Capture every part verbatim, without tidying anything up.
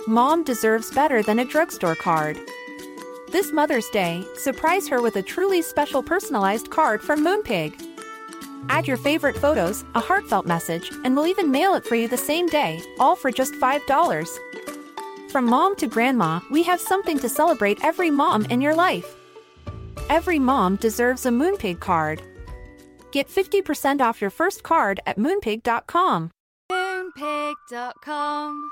Mom deserves better than a drugstore card. This Mother's Day, surprise her with a truly special personalized card from Moonpig. Add your favorite photos, a heartfelt message, and we'll even mail it for you the same day, all for just five dollars. From mom to grandma, we have something to celebrate every mom in your life. Every mom deserves a Moonpig card. Get fifty percent off your first card at moonpig dot com. moonpig dot com.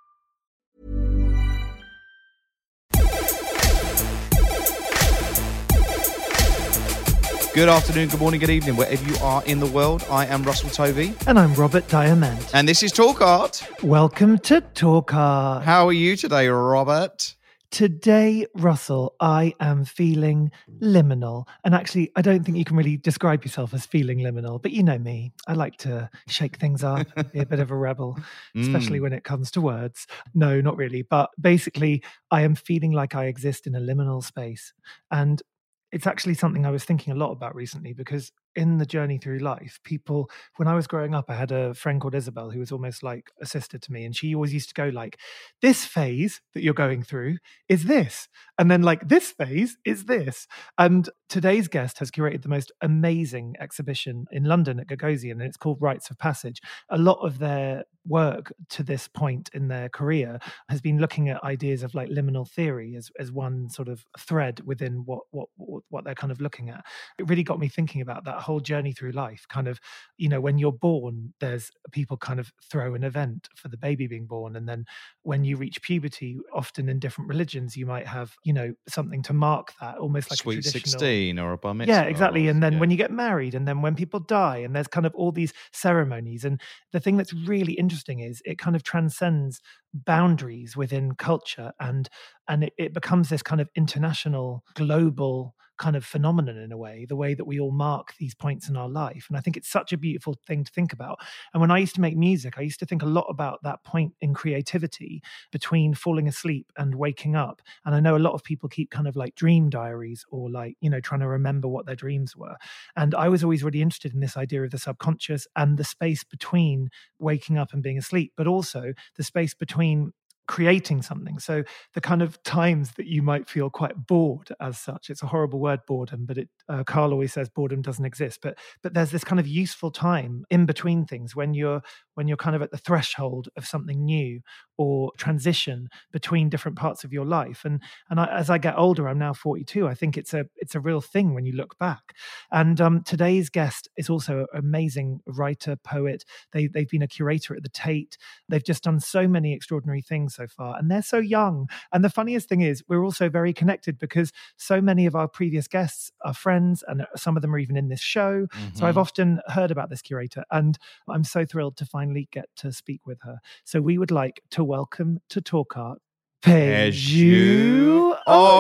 Good afternoon, good morning, good evening, wherever you are in the world. I am Russell Tovey. And I'm Robert Diamond. And this is Talk Art. Welcome to Talk Art. How are you today, Robert? Today, Russell, I am feeling liminal. And actually, I don't think you can really describe yourself as feeling liminal, but you know me. I like to shake things up, be a bit of a rebel, especially mm. when it comes to words. No, not really. But basically, I am feeling like I exist in a liminal space. And it's actually something I was thinking a lot about recently, because in the journey through life, people, when I was growing up, I had a friend called Isabel who was almost like a sister to me. And she always used to go like, this phase that you're going through is this. And then like this phase is this. And today's guest has curated the most amazing exhibition in London at Gagosian, and it's called Rites of Passage. A lot of their work to this point in their career has been looking at ideas of like liminal theory as, as one sort of thread within what, what, what they're kind of looking at. It really got me thinking about that whole journey through life. Kind of, you know, when you're born, there's people kind of throw an event for the baby being born. And then when you reach puberty, often in different religions, you might have, you know, something to mark that, almost like Sweet a traditional sixteen or a bar mitzvah. Yeah, exactly. Or, and then yeah. when you get married, and then when people die, and there's kind of all these ceremonies. And the thing that's really interesting is it kind of transcends boundaries within culture, and and it, it becomes this kind of international, global kind of phenomenon in a way, the way that we all mark these points in our life. And I think it's such a beautiful thing to think about. And when I used to make music, I used to think a lot about that point in creativity between falling asleep and waking up. And I know a lot of people keep kind of like dream diaries, or like, you know, trying to remember what their dreams were. And I was always really interested in this idea of the subconscious and the space between waking up and being asleep, but also the space between creating something. So the kind of times that you might feel quite bored as such, it's a horrible word, boredom, but it uh, Carl always says boredom doesn't exist, but but there's this kind of useful time in between things when you're when you're kind of at the threshold of something new, or transition between different parts of your life. And and I, as I get older, I'm now forty-two, I think it's a it's a real thing when you look back. And um, today's guest is also an amazing writer, poet. They, they've been a curator at the Tate. They've just done so many extraordinary things so far, and they're so young. And the funniest thing is we're also very connected, because so many of our previous guests are friends, and some of them are even in this show. Mm-hmm. So I've often heard about this curator, and I'm so thrilled to finally get to speak with her. So we would like to welcome to Talk Art, Peju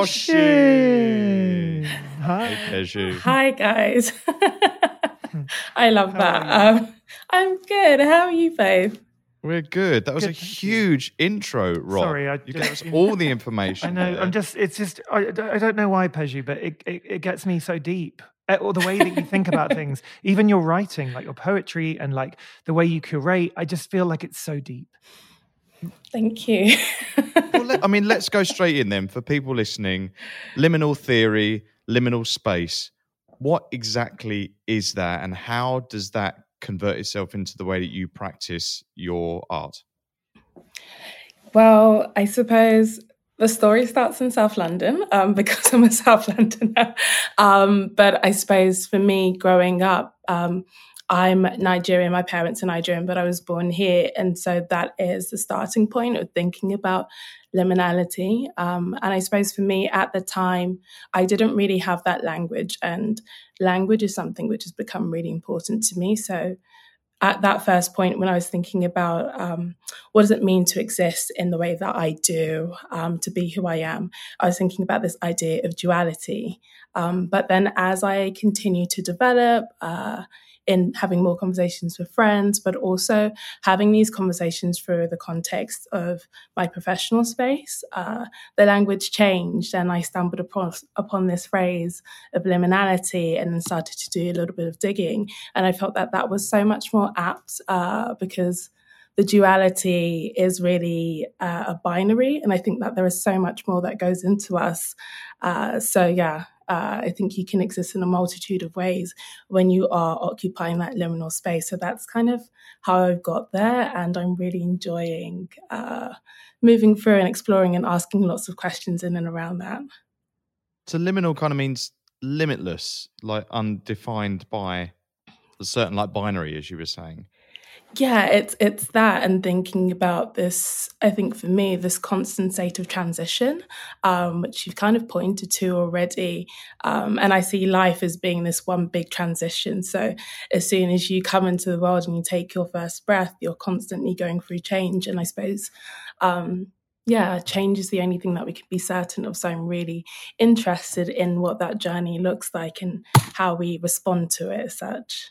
Oshin. Hi, Peju. Hi, guys. I love How that. Um, I'm good. How are you both? We're good. That was good, a huge you. intro, Rob. Sorry, I you gave us all the information. I know. There. I'm just. It's just. I, I don't know why, Peju, but it, it it gets me so deep. Or the way that you think about things, even your writing, like your poetry, and like the way you curate. I just feel like it's so deep. Thank you. Well, let, I mean, let's go straight in then for people listening. Liminal theory, liminal space. What exactly is that, and how does that convert itself into the way that you practice your art? Well, I suppose the story starts in South London, um, because I'm a South Londoner. Um, but I suppose for me, growing up, um, I'm Nigerian. My parents are Nigerian, but I was born here. And so that is the starting point of thinking about liminality. Um, and I suppose for me at the time, I didn't really have that language. And language is something which has become really important to me. So at that first point, when I was thinking about um, what does it mean to exist in the way that I do, um, to be who I am, I was thinking about this idea of duality. Um, but then as I continue to develop, uh, in having more conversations with friends, but also having these conversations through the context of my professional space, uh, the language changed, and I stumbled upon, upon this phrase of liminality, and then started to do a little bit of digging. And I felt that that was so much more apt uh, because the duality is really uh, a binary. And I think that there is so much more that goes into us. Uh, so, yeah, uh, I think you can exist in a multitude of ways when you are occupying that liminal space. So that's kind of how I've got there. And I'm really enjoying uh, moving through and exploring and asking lots of questions in and around that. So liminal kind of means limitless, like undefined by a certain like binary, as you were saying. Yeah, it's it's that, and thinking about this, I think for me, this constant state of transition, um, which you've kind of pointed to already. Um, and I see life as being this one big transition. So as soon as you come into the world and you take your first breath, you're constantly going through change. And I suppose, um, yeah, change is the only thing that we can be certain of. So I'm really interested in what that journey looks like and how we respond to it as such.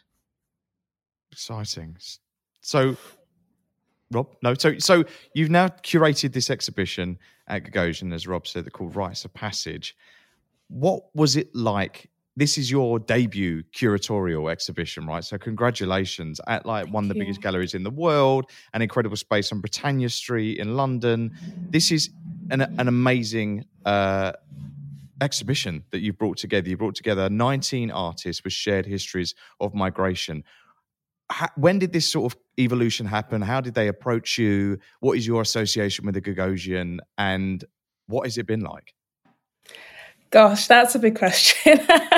Exciting. So, Rob, no, so so you've now curated this exhibition at Gagosian, as Rob said, called Rites of Passage. What was it like? This is your debut curatorial exhibition, right? So congratulations at like one of the biggest galleries in the world, an incredible space on Britannia Street in London. This is an, an amazing uh, exhibition that you brought together. You brought together nineteen artists with shared histories of migration. How, when did this sort of evolution happen? How did they approach you? What is your association with the Gagosian, and what has it been like? Gosh, that's a big question.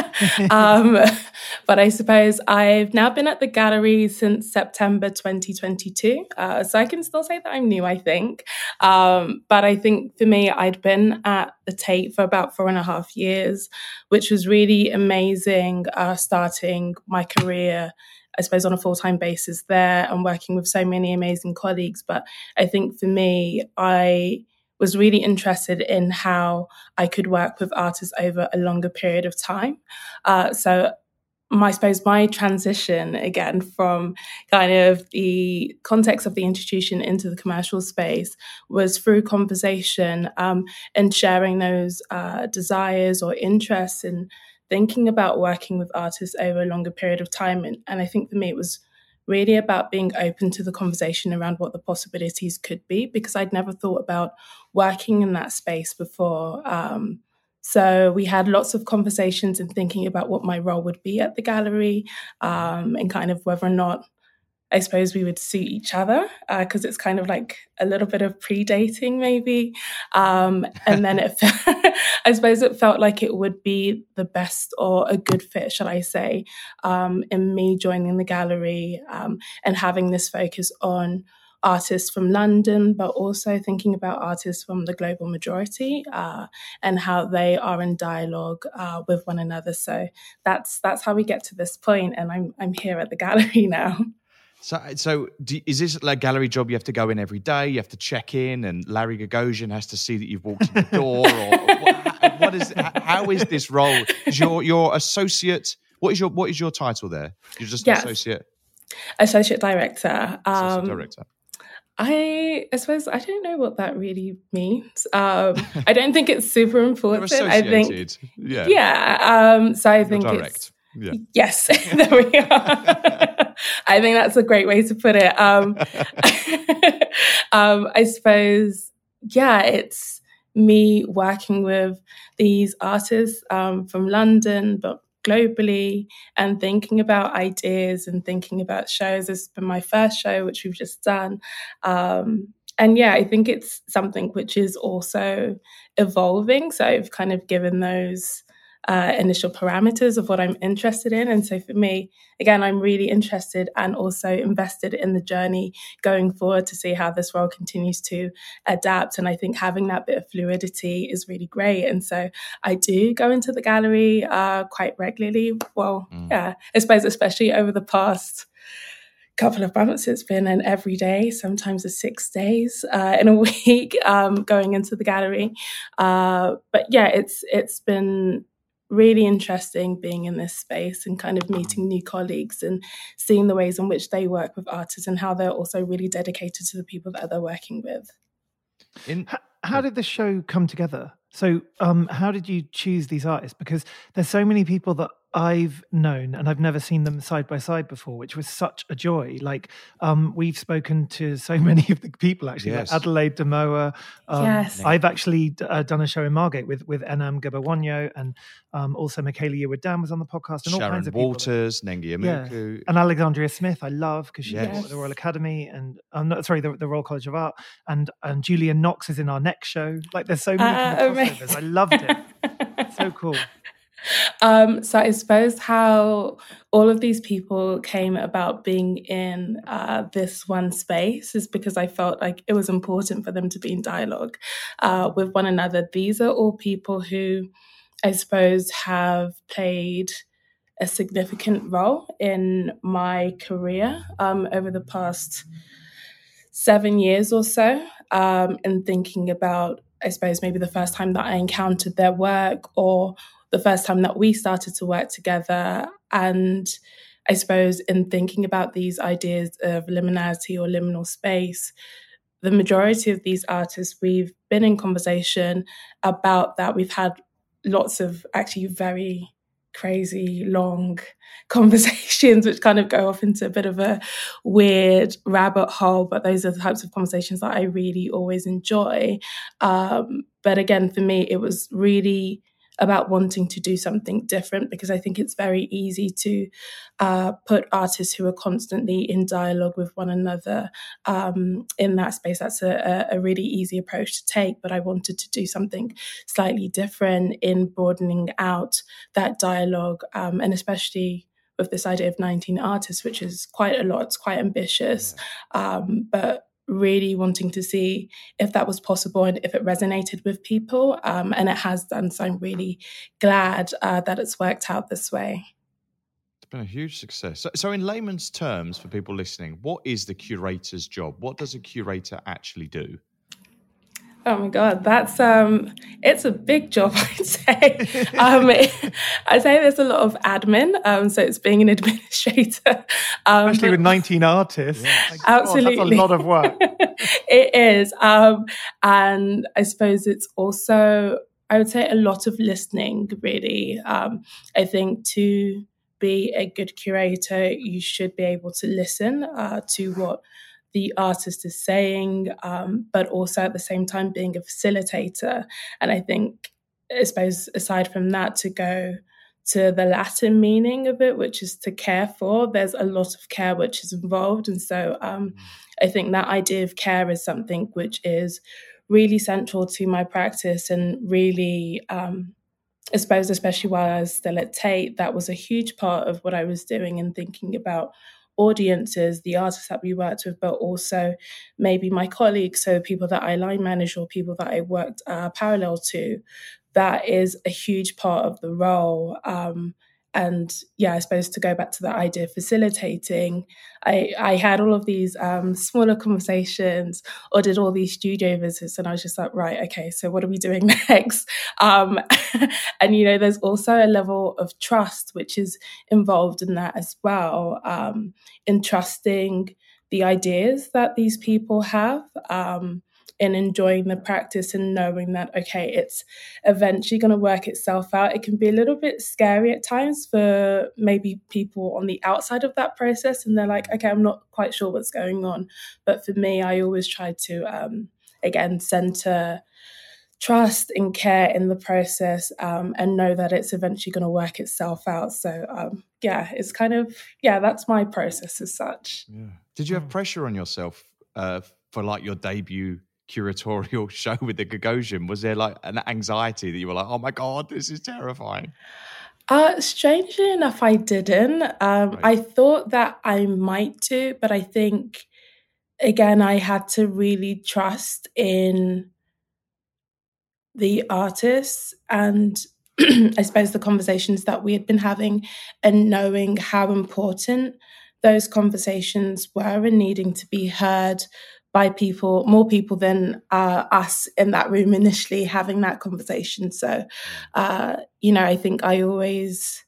um, but I suppose I've now been at the gallery since September twenty twenty-two. Uh, so I can still say that I'm new, I think. Um, but I think for me, I'd been at the Tate for about four and a half years, which was really amazing, uh, starting my career, I suppose, on a full-time basis there and working with so many amazing colleagues. But I think for me, I was really interested in how I could work with artists over a longer period of time. Uh, so my, I suppose my transition, again, from kind of the context of the institution into the commercial space was through conversation um, and sharing those uh, desires or interests and thinking about working with artists over a longer period of time. And, and I think for me, it was really about being open to the conversation around what the possibilities could be, because I'd never thought about working in that space before. Um, so we had lots of conversations and thinking about what my role would be at the gallery um, and kind of whether or not I suppose we would suit each other, because uh, it's kind of like a little bit of pre-dating maybe. Um, and then it, I suppose it felt like it would be the best or a good fit, shall I say, um, in me joining the gallery um, and having this focus on artists from London, but also thinking about artists from the global majority uh, and how they are in dialogue uh, with one another. So that's that's how we get to this point, and I'm I'm here at the gallery now. So, so do, is this like a gallery job you have to go in every day? You have to check in, and Larry Gagosian has to see that you've walked in the door? Or what, what is? How is this role? Is your your associate? What is your what is your title there? You're just an yes. associate. Associate director. Associate um, director. I, I suppose I don't know what that really means. Um, I don't think it's super important. You're I think, yeah, yeah. Um, so I You're think direct. it's yeah. Yes, there we are. I think that's a great way to put it. Um, um, I suppose, yeah, it's me working with these artists um, from London, but globally, and thinking about ideas and thinking about shows. This has been my first show, which we've just done. Um, and yeah, I think it's something which is also evolving. So I've kind of given those uh, initial parameters of what I'm interested in. And so for me, again, I'm really interested and also invested in the journey going forward to see how this role continues to adapt. And I think having that bit of fluidity is really great. And so I do go into the gallery uh, quite regularly. Well, mm. yeah, I suppose especially over the past couple of months, it's been an every day, sometimes a six days uh, in a week um, going into the gallery. Uh, but yeah, it's it's been really interesting being in this space and kind of meeting new colleagues and seeing the ways in which they work with artists and how they're also really dedicated to the people that they're working with. In, how, how did the show come together? So um, how did you choose these artists? Because there's so many people that I've known, and I've never seen them side by side before, which was such a joy. Like, um, we've spoken to so many of the people, actually, Yes. like Adelaide Damoa. Um, Yes. I've actually uh, done a show in Margate with, with Enam Gabawonyo, and um, also Michaela Yearwood-Dan was on the podcast, and all Sharon kinds of people. Walters, Nengi Amuku. And Alexandria Smith, I love, because she Yes. taught at the Royal Academy, and I'm not sorry, the, the Royal College of Art, and and Julian Knox is in our next show. Like, there's so many Ah, kind of amazing. crossovers. I loved it. So cool. Um, so I suppose how all of these people came about being in uh, this one space is because I felt like it was important for them to be in dialogue uh, with one another. These are all people who I suppose have played a significant role in my career um, over the past seven years or so, um, in thinking about, I suppose, maybe the first time that I encountered their work, or the first time that we started to work together. And I suppose in thinking about these ideas of liminality or liminal space, the majority of these artists, we've been in conversation about that. We've had lots of actually very crazy long conversations, which kind of go off into a bit of a weird rabbit hole, but those are the types of conversations that I really always enjoy. Um, but again, for me, it was really about wanting to do something different, because I think it's very easy to uh, put artists who are constantly in dialogue with one another um, in that space. That's a, a really easy approach to take, but I wanted to do something slightly different in broadening out that dialogue, um, and especially with this idea of nineteen artists, which is quite a lot, it's quite ambitious, um, but really wanting to see if that was possible and if it resonated with people, um, and it has done. So I'm really glad uh, that it's worked out this way. It's been a huge success. So, so in layman's terms, for people listening, what is the curator's job? What does a curator actually do? Oh my God, that's um, it's a big job, I'd say. um, I'd say there's a lot of admin, um, so it's being an administrator. Um, Especially but- with nineteen artists. Yes. Like, God, Absolutely. that's a lot of work. It is. Um, and I suppose it's also, I would say, a lot of listening, really. Um, I think to be a good curator, you should be able to listen uh, to what the artist is saying, um, but also at the same time being a facilitator. And I think, I suppose, aside from that, to go to the Latin meaning of it, which is to care for, there's a lot of care which is involved. And so um, I think that idea of care is something which is really central to my practice, and really, um, I suppose, especially while I was still at Tate, that was a huge part of what I was doing and thinking about audiences, the artists that we worked with, but also maybe my colleagues, so people that I line manage or people that I worked uh, parallel to. That is a huge part of the role. Um, and yeah, I suppose to go back to the idea of facilitating, I, I had all of these um, smaller conversations or did all these studio visits, and I was just like, right, okay, so what are we doing next? Um, and, you know, there's also a level of trust which is involved in that as well, um, in trusting the ideas that these people have, um, in enjoying the practice and knowing that, okay, it's eventually going to work itself out. It can be a little bit scary at times for maybe people on the outside of that process, and they're like, okay, I'm not quite sure what's going on. But for me, I always try to, um, again, center trust and care in the process, um, and know that it's eventually going to work itself out. So, um, yeah, it's kind of, yeah, that's my process as such. Yeah. Did you have pressure on yourself uh, for like your debut curatorial show with the Gagosian? Was there like an anxiety that you were like, oh my God, this is terrifying? Uh, strangely enough, I didn't. Um, Right. I thought that I might do, but I think, again, I had to really trust in the artists and I suppose the conversations that we had been having, and knowing how important those conversations were and needing to be heard by people, more people than uh, us in that room initially having that conversation. So, uh, you know, I think I always,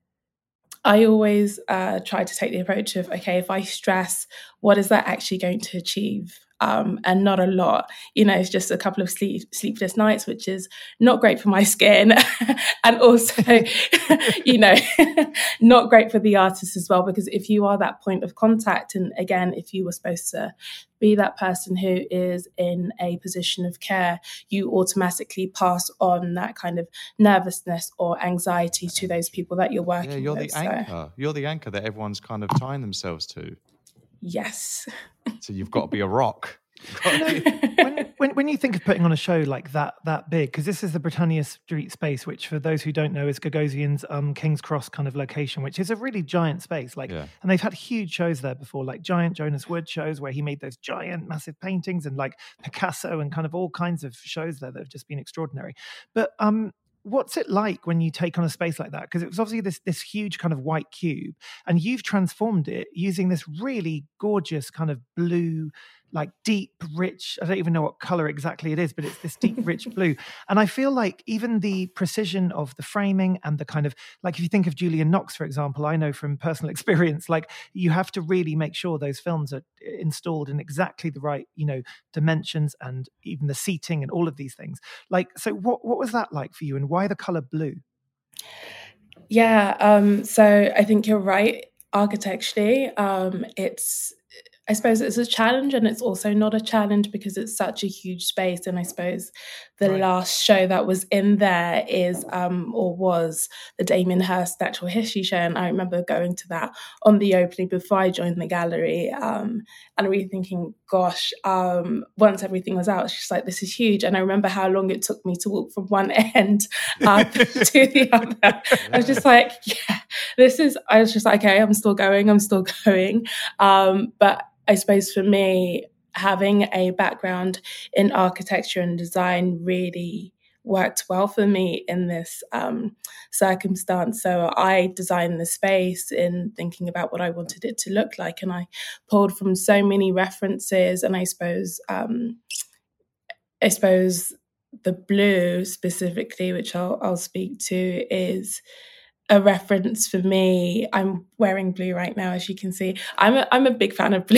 I always uh, try to take the approach of, okay, if I stress, what is that actually going to achieve? um, and not a lot. You know, it's just a couple of sleep, sleepless nights, which is not great for my skin. And also, you know, not great for the artist as well, because if you are that point of contact, and again, if you were supposed to be that person who is in a position of care, you automatically pass on that kind of nervousness or anxiety to those people that you're working with. Yeah, you're with, the anchor. So. You're the anchor that everyone's kind of tying themselves to. Yes. So you've got to be a rock. You know, when, when when you think of putting on a show like that that big, because this is the Britannia Street space, which for those who don't know is Gagosian's um, King's Cross kind of location, which is a really giant space. Like, yeah. And they've had huge shows there before, like giant Jonas Wood shows where he made those giant, massive paintings, and like Picasso and kind of all kinds of shows there that have just been extraordinary. But um. What's it like when you take on a space like that? Because it was obviously this this huge kind of white cube, and you've transformed it using this really gorgeous kind of blue, like deep, rich, I don't even know what color exactly it is, but it's this deep, rich blue. And I feel like even the precision of the framing and the kind of, like if you think of Julian Knox, for example, I know from personal experience, like you have to really make sure those films are installed in exactly the right, you know, dimensions and even the seating and all of these things. Like, so what, what was that like for you, and why the color blue? Yeah, um, so I think you're right. Architecturally, um, it's, I suppose it's a challenge, and it's also not a challenge because it's such a huge space. And I suppose the right. last show that was in there is, um, or was, the Damien Hirst Natural History Show. And I remember going to that on the opening before I joined the gallery, um, and really thinking, gosh, um, once everything was out, it's just like, this is huge. And I remember how long it took me to walk from one end up to the other. Yeah. I was just like, yeah, this is, I was just like, okay, I'm still going, I'm still going. Um, but I suppose for me, having a background in architecture and design really worked well for me in this um, circumstance. So I designed the space in thinking about what I wanted it to look like, and I pulled from so many references. And I suppose, um, I suppose the blue specifically, which I'll, I'll speak to, is a reference for me. I'm wearing blue right now, as you can see. I'm a, I'm a big fan of blue,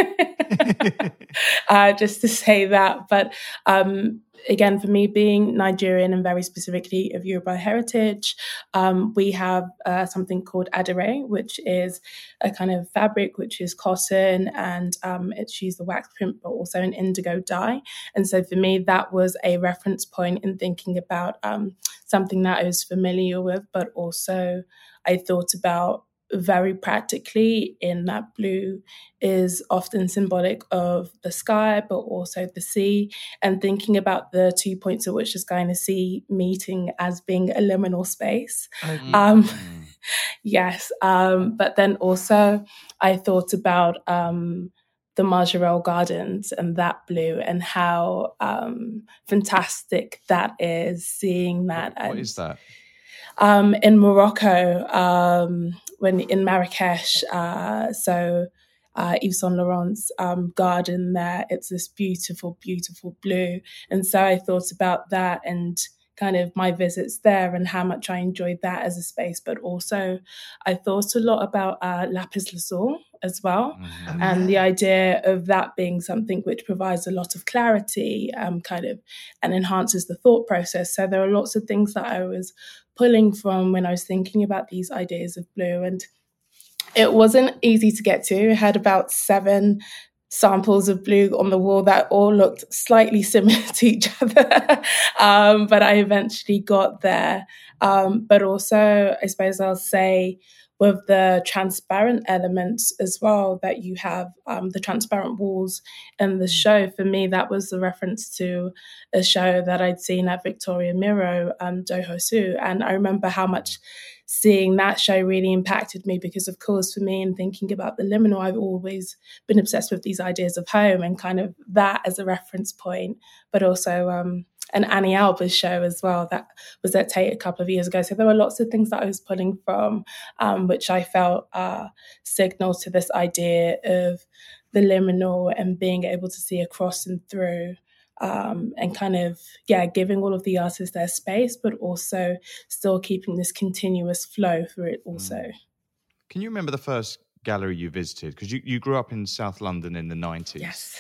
uh, just to say that. But um, again, for me, being Nigerian and very specifically of Yoruba heritage, um, we have uh, something called adire, which is a kind of fabric, which is cotton, and um, it's used the wax print, but also an indigo dye. And so for me, that was a reference point in thinking about um, something that I was familiar with, but also I thought about very practically in that blue is often symbolic of the sky, but also the sea, and thinking about the two points at which the sky and the sea meeting as being a liminal space. Mm-hmm. Um, yes. Um, but then also I thought about um, the Majorelle Gardens and that blue, and how um, fantastic that is, seeing that. What, what and, is that? Um, in Morocco, um, when in Marrakesh, uh, so uh, Yves Saint Laurent's um, garden there, it's this beautiful, beautiful blue. And so I thought about that and kind of my visits there and how much I enjoyed that as a space. But also I thought a lot about uh, lapis lazuli as well, mm-hmm. and the idea of that being something which provides a lot of clarity, um, kind of, and enhances the thought process. So there are lots of things that I was pulling from when I was thinking about these ideas of blue, and it wasn't easy to get to. I had about seven samples of blue on the wall that all looked slightly similar to each other, um, but I eventually got there. Um, but also, I suppose I'll say, with the transparent elements as well that you have, um, the transparent walls in the show, for me, that was the reference to a show that I'd seen at Victoria Miro, um, Dohosu. And I remember how much seeing that show really impacted me, because, of course, for me, in thinking about the liminal, I've always been obsessed with these ideas of home and kind of that as a reference point, but also um, an Annie Albers show as well that was at Tate a couple of years ago. So there were lots of things that I was pulling from, um, which I felt uh, signal to this idea of the liminal and being able to see across and through, um, and kind of, yeah, giving all of the artists their space, but also still keeping this continuous flow through it also. Can you remember the first gallery you visited? Because you, you grew up in South London in the nineties. Yes.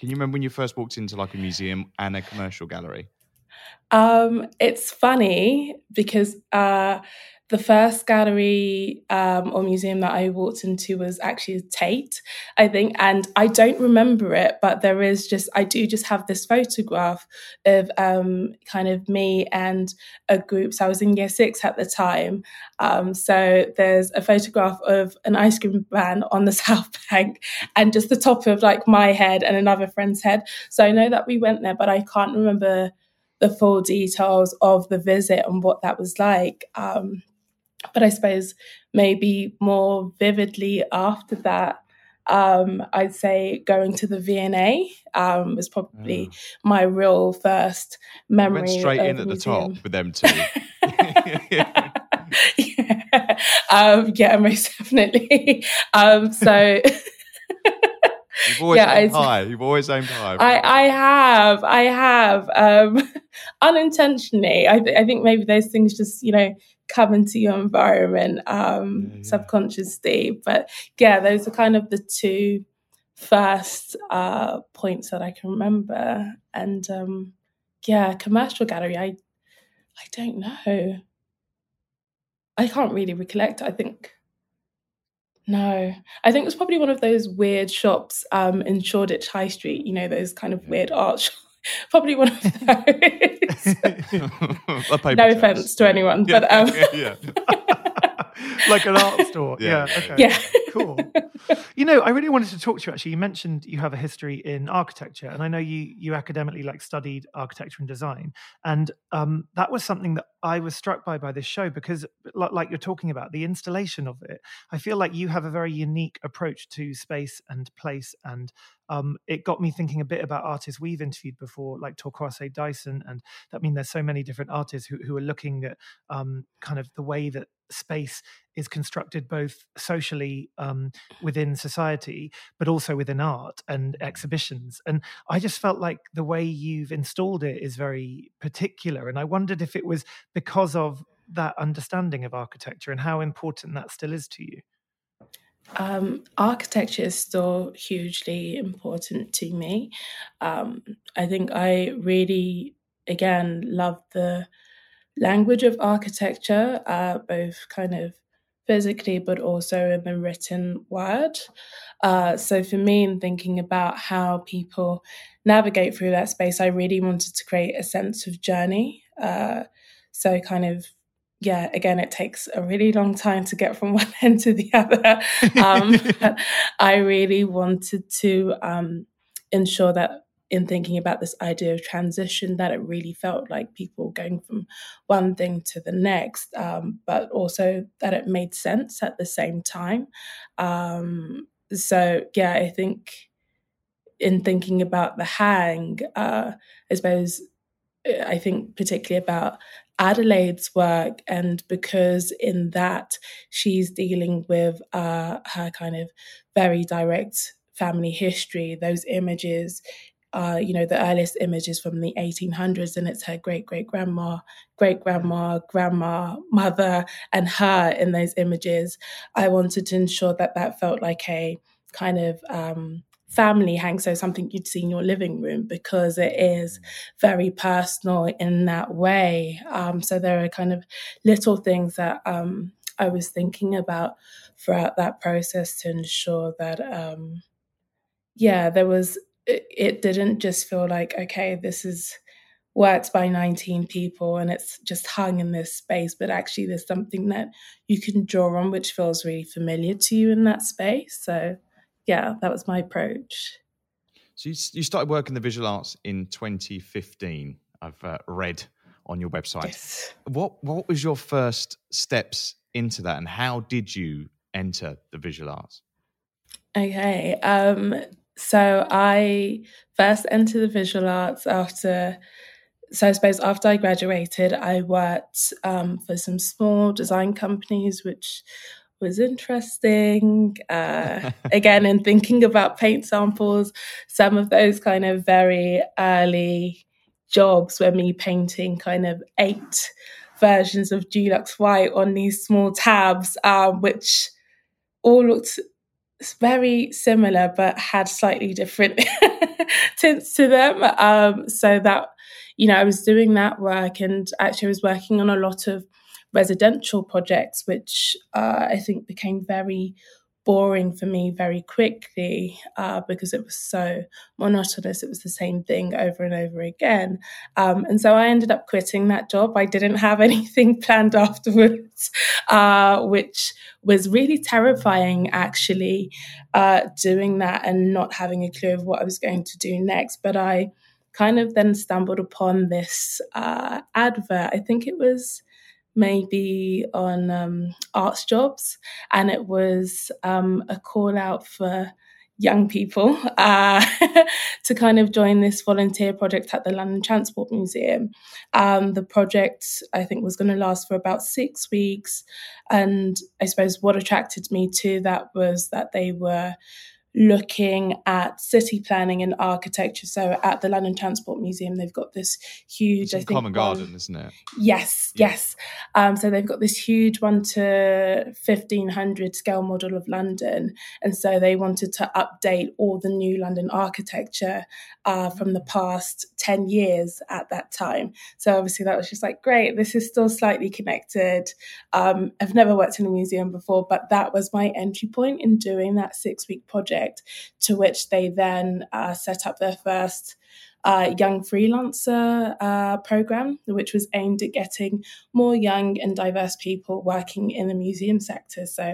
Can you remember when you first walked into like a museum and a commercial gallery? Um, it's funny because uh, the first gallery um, or museum that I walked into was actually Tate, I think. And I don't remember it, but there is just, I do just have this photograph of um, kind of me and a group. So I was in year six at the time. Um, so there's a photograph of an ice cream van on the South Bank and just the top of like my head and another friend's head. So I know that we went there, but I can't remember the full details of the visit and what that was like. Um, but I suppose maybe more vividly after that, um, I'd say going to the V and A um, was probably oh. my real first memory. You went straight of in at museum. the top with them two. yeah. Um, yeah, most definitely. Um, so... You've always yeah, aimed I, high. You've always aimed high. I, I have. I have. Um, unintentionally. I, th- I think maybe those things just, you know, come into your environment um, yeah, yeah. subconsciously. But yeah, those are kind of the two first uh, points that I can remember. And um, yeah, commercial gallery, I, I don't know. I can't really recollect. I think... No, I think it was probably one of those weird shops um, in Shoreditch High Street, you know, those kind of weird art shops. Probably one of those. No offense to anyone, yeah, but... Um... yeah, yeah. Like an art store. Yeah, Yeah, okay. Yeah. Cool. You know, I really wanted to talk to you actually. You mentioned you have a history in architecture, and I know you you academically like studied architecture and design. And um, that was something that I was struck by by this show because, like you're talking about, the installation of it, I feel like you have a very unique approach to space and place. And um, it got me thinking a bit about artists we've interviewed before, like Torkwase Dyson. And I mean, there's so many different artists who, who are looking at um, kind of the way that space is constructed both socially um, within society, but also within art and exhibitions. And I just felt like the way you've installed it is very particular. And I wondered if it was because of that understanding of architecture and how important that still is to you. Um, architecture is still hugely important to me. Um, I think I really, again, love the language of architecture, uh, both kind of physically, but also in the written word. Uh, so for me, in thinking about how people navigate through that space, I really wanted to create a sense of journey. Uh, so kind of, yeah, again, it takes a really long time to get from one end to the other. Um, but I really wanted to um, ensure that in thinking about this idea of transition, that it really felt like people going from one thing to the next, um, but also that it made sense at the same time. Um, so, yeah, I think in thinking about the hang, uh, I suppose, I think particularly about Adelaide's work, and because in that she's dealing with uh, her kind of very direct family history, those images, uh, you know, the earliest images from the eighteen hundreds, and it's her great-great-grandma, great-grandma, grandma, mother, and her in those images. I wanted to ensure that that felt like a kind of um, family hang, so something you'd see in your living room, because it is very personal in that way. Um, so there are kind of little things that um, I was thinking about throughout that process to ensure that, um, yeah, there was, it, it didn't just feel like, okay, this is works by nineteen people and it's just hung in this space, but actually there's something that you can draw on which feels really familiar to you in that space. So yeah, that was my approach. So you, you started working in the visual arts in twenty fifteen, I've uh, read on your website. Yes. What what was your first steps into that, and how did you enter the visual arts? Okay, um, so I first entered the visual arts after, so I suppose after I graduated, I worked um, for some small design companies, which was interesting. Uh, again, in thinking about paint samples, some of those kind of very early jobs were me painting kind of eight versions of Dulux White on these small tabs, um, which all looked very similar but had slightly different tints to them. Um, so that, you know, I was doing that work, and actually I was working on a lot of residential projects, which uh, I think became very boring for me very quickly uh, because it was so monotonous. It was the same thing over and over again. Um, and so I ended up quitting that job. I didn't have anything planned afterwards, uh, which was really terrifying, actually, uh, doing that and not having a clue of what I was going to do next. But I kind of then stumbled upon this uh, advert. I think it was maybe on um, Arts Jobs, and it was um, a call out for young people uh, to kind of join this volunteer project at the London Transport Museum. Um, the project, I think, was going to last for about six weeks. And I suppose what attracted me to that was that they were looking at city planning and architecture. So at the London Transport Museum, they've got this huge, it's in I think, Covent Garden, one, isn't it? Yes, yeah. yes. Um, so they've got this huge one to fifteen hundred scale model of London. And so they wanted to update all the new London architecture uh, from the past ten years at that time. So obviously that was just like, great, this is still slightly connected. Um, I've never worked in a museum before, but that was my entry point in doing that six-week project, to which they then uh, set up their first uh, young freelancer uh, program, which was aimed at getting more young and diverse people working in the museum sector. So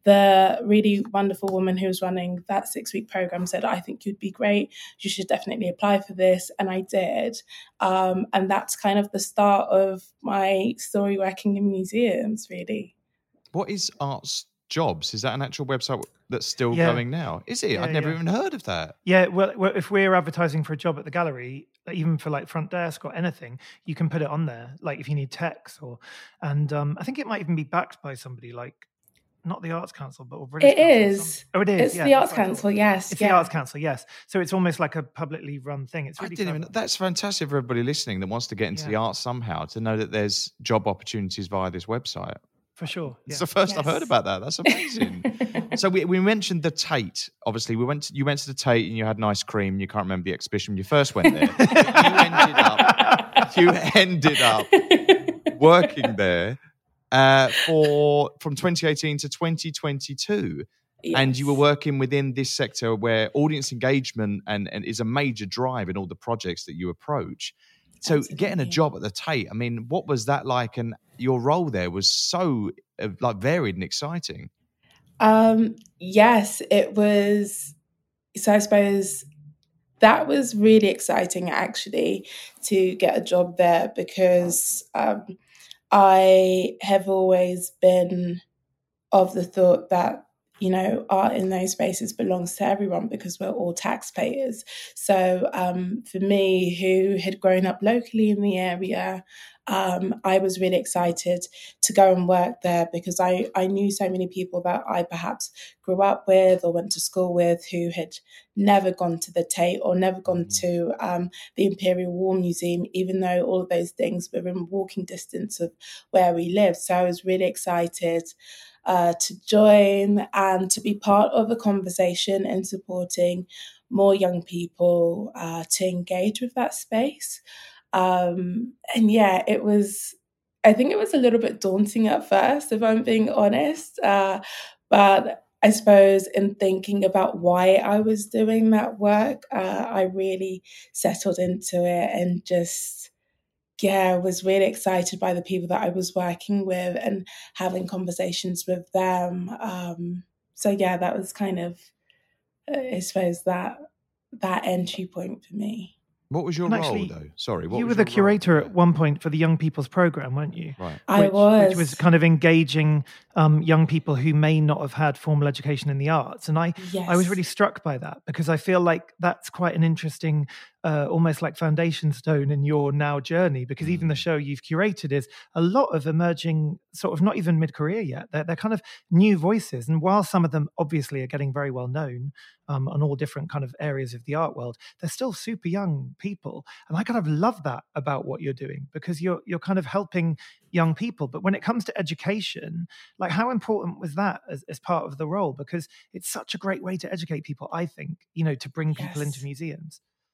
the really wonderful woman who was running that six-week program said, I think you'd be great. You should definitely apply for this. And I did. Um, and that's kind of the start of my story working in museums, really. What is Arts Jobs? Is that an actual website that's still yeah. going now? Is it? Yeah, I'd never yeah. even heard of that. Yeah, well, well, if we're advertising for a job at the gallery, even for like front desk or anything, you can put it on there. Like if you need techs or, and um, I think it might even be backed by somebody like, not the Arts Council, but British it Council, is. Oh, it is. It's yeah, the Arts Council. Yes, it's yeah. the Arts Council. Yes. So it's almost like a publicly run thing. It's really I didn't even, that's fantastic for everybody listening that wants to get into yeah. the arts somehow, to know that there's job opportunities via this website. For sure. Yeah. It's the first yes. I've heard about that. That's amazing. So we, we mentioned the Tate. Obviously, we went. To, you went to the Tate and you had an ice cream. And you can't remember the exhibition when you first went there. you ended up. You ended up working there uh, for from twenty eighteen to twenty twenty-two, yes. and you were working within this sector where audience engagement and, and is a major drive in all the projects that you approach. So Absolutely. Getting a job at the Tate, I mean, what was that like? And your role there was so uh, like varied and exciting. Um, yes, it was. So I suppose that was really exciting, actually, to get a job there, because um, I have always been of the thought that, you know, art in those spaces belongs to everyone because we're all taxpayers. So um, for me, who had grown up locally in the area, um, I was really excited to go and work there, because I, I knew so many people that I perhaps grew up with or went to school with who had never gone to the Tate or never gone to um, the Imperial War Museum, even though all of those things were in walking distance of where we lived. So I was really excited Uh, to join and to be part of a conversation and supporting more young people uh, to engage with that space. Um, and yeah, it was, I think it was a little bit daunting at first, if I'm being honest. Uh, but I suppose in thinking about why I was doing that work, uh, I really settled into it and just yeah, I was really excited by the people that I was working with and having conversations with them. Um, so yeah, that was kind of, I suppose, that that entry point for me. What was your and role, actually, though? Sorry, what you was were the your curator role? at one point for the Young People's Programme, weren't you? Right, I which, was, which was kind of engaging um, young people who may not have had formal education in the arts, and I, yes. I was really struck by that, because I feel like that's quite an interesting, uh, almost like foundation stone in your now journey. Because mm. even the show you've curated is a lot of emerging, sort of not even mid-career yet. They're, they're kind of new voices, and while some of them obviously are getting very well known um, on all different kind of areas of the art world, they're still super young people, and I kind of love that about what you're doing, because you're you're kind of helping young people. But when it comes to education, like how important was that as, as part of the role? Because it's such a great way to educate people, I think, you know, to bring people yes. into museums.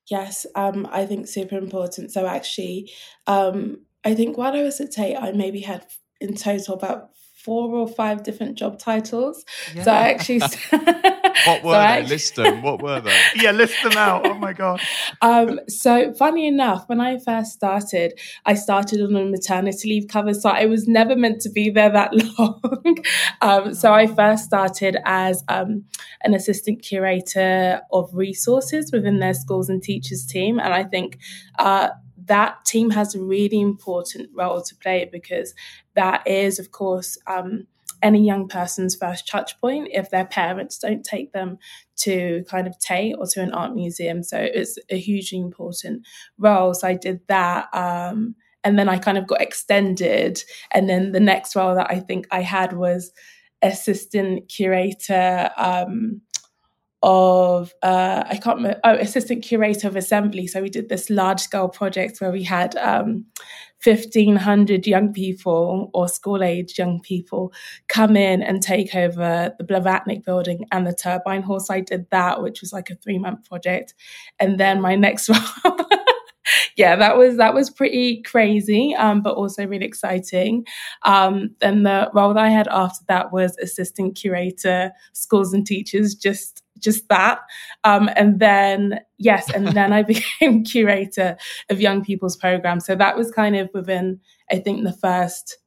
Yes, um, I think super important. So actually, um, I think while I was at Tate, I maybe had in total about four or five different job titles. Yeah. So I actually... What were so they? Actually, list them. What were they? Yeah, list them out. Oh my God. Um, so funny enough, when I first started, I started on a maternity leave cover. So I was never meant to be there that long. um, so I first started as um, an assistant curator of resources within their schools and teachers team. And I think uh, that team has a really important role to play, because that is, of course, um, any young person's first touch point if their parents don't take them to kind of Tate or to an art museum. So it's a hugely important role. So I did that. Um, and then I kind of got extended. And then the next role that I think I had was assistant curator um, of, uh, I can't remember, oh, assistant curator of assembly. So we did this large scale project where we had um, fifteen hundred young people or school age young people come in and take over the Blavatnik building and the Turbine Hall. So I did that, which was like a three month project. And then my next role, yeah, that was that was pretty crazy, um, but also really exciting. Um, then the role that I had after that was assistant curator, schools and teachers, just just that. Um, and then, yes, and then I became curator of young people's programs. So that was kind of within, I think, the first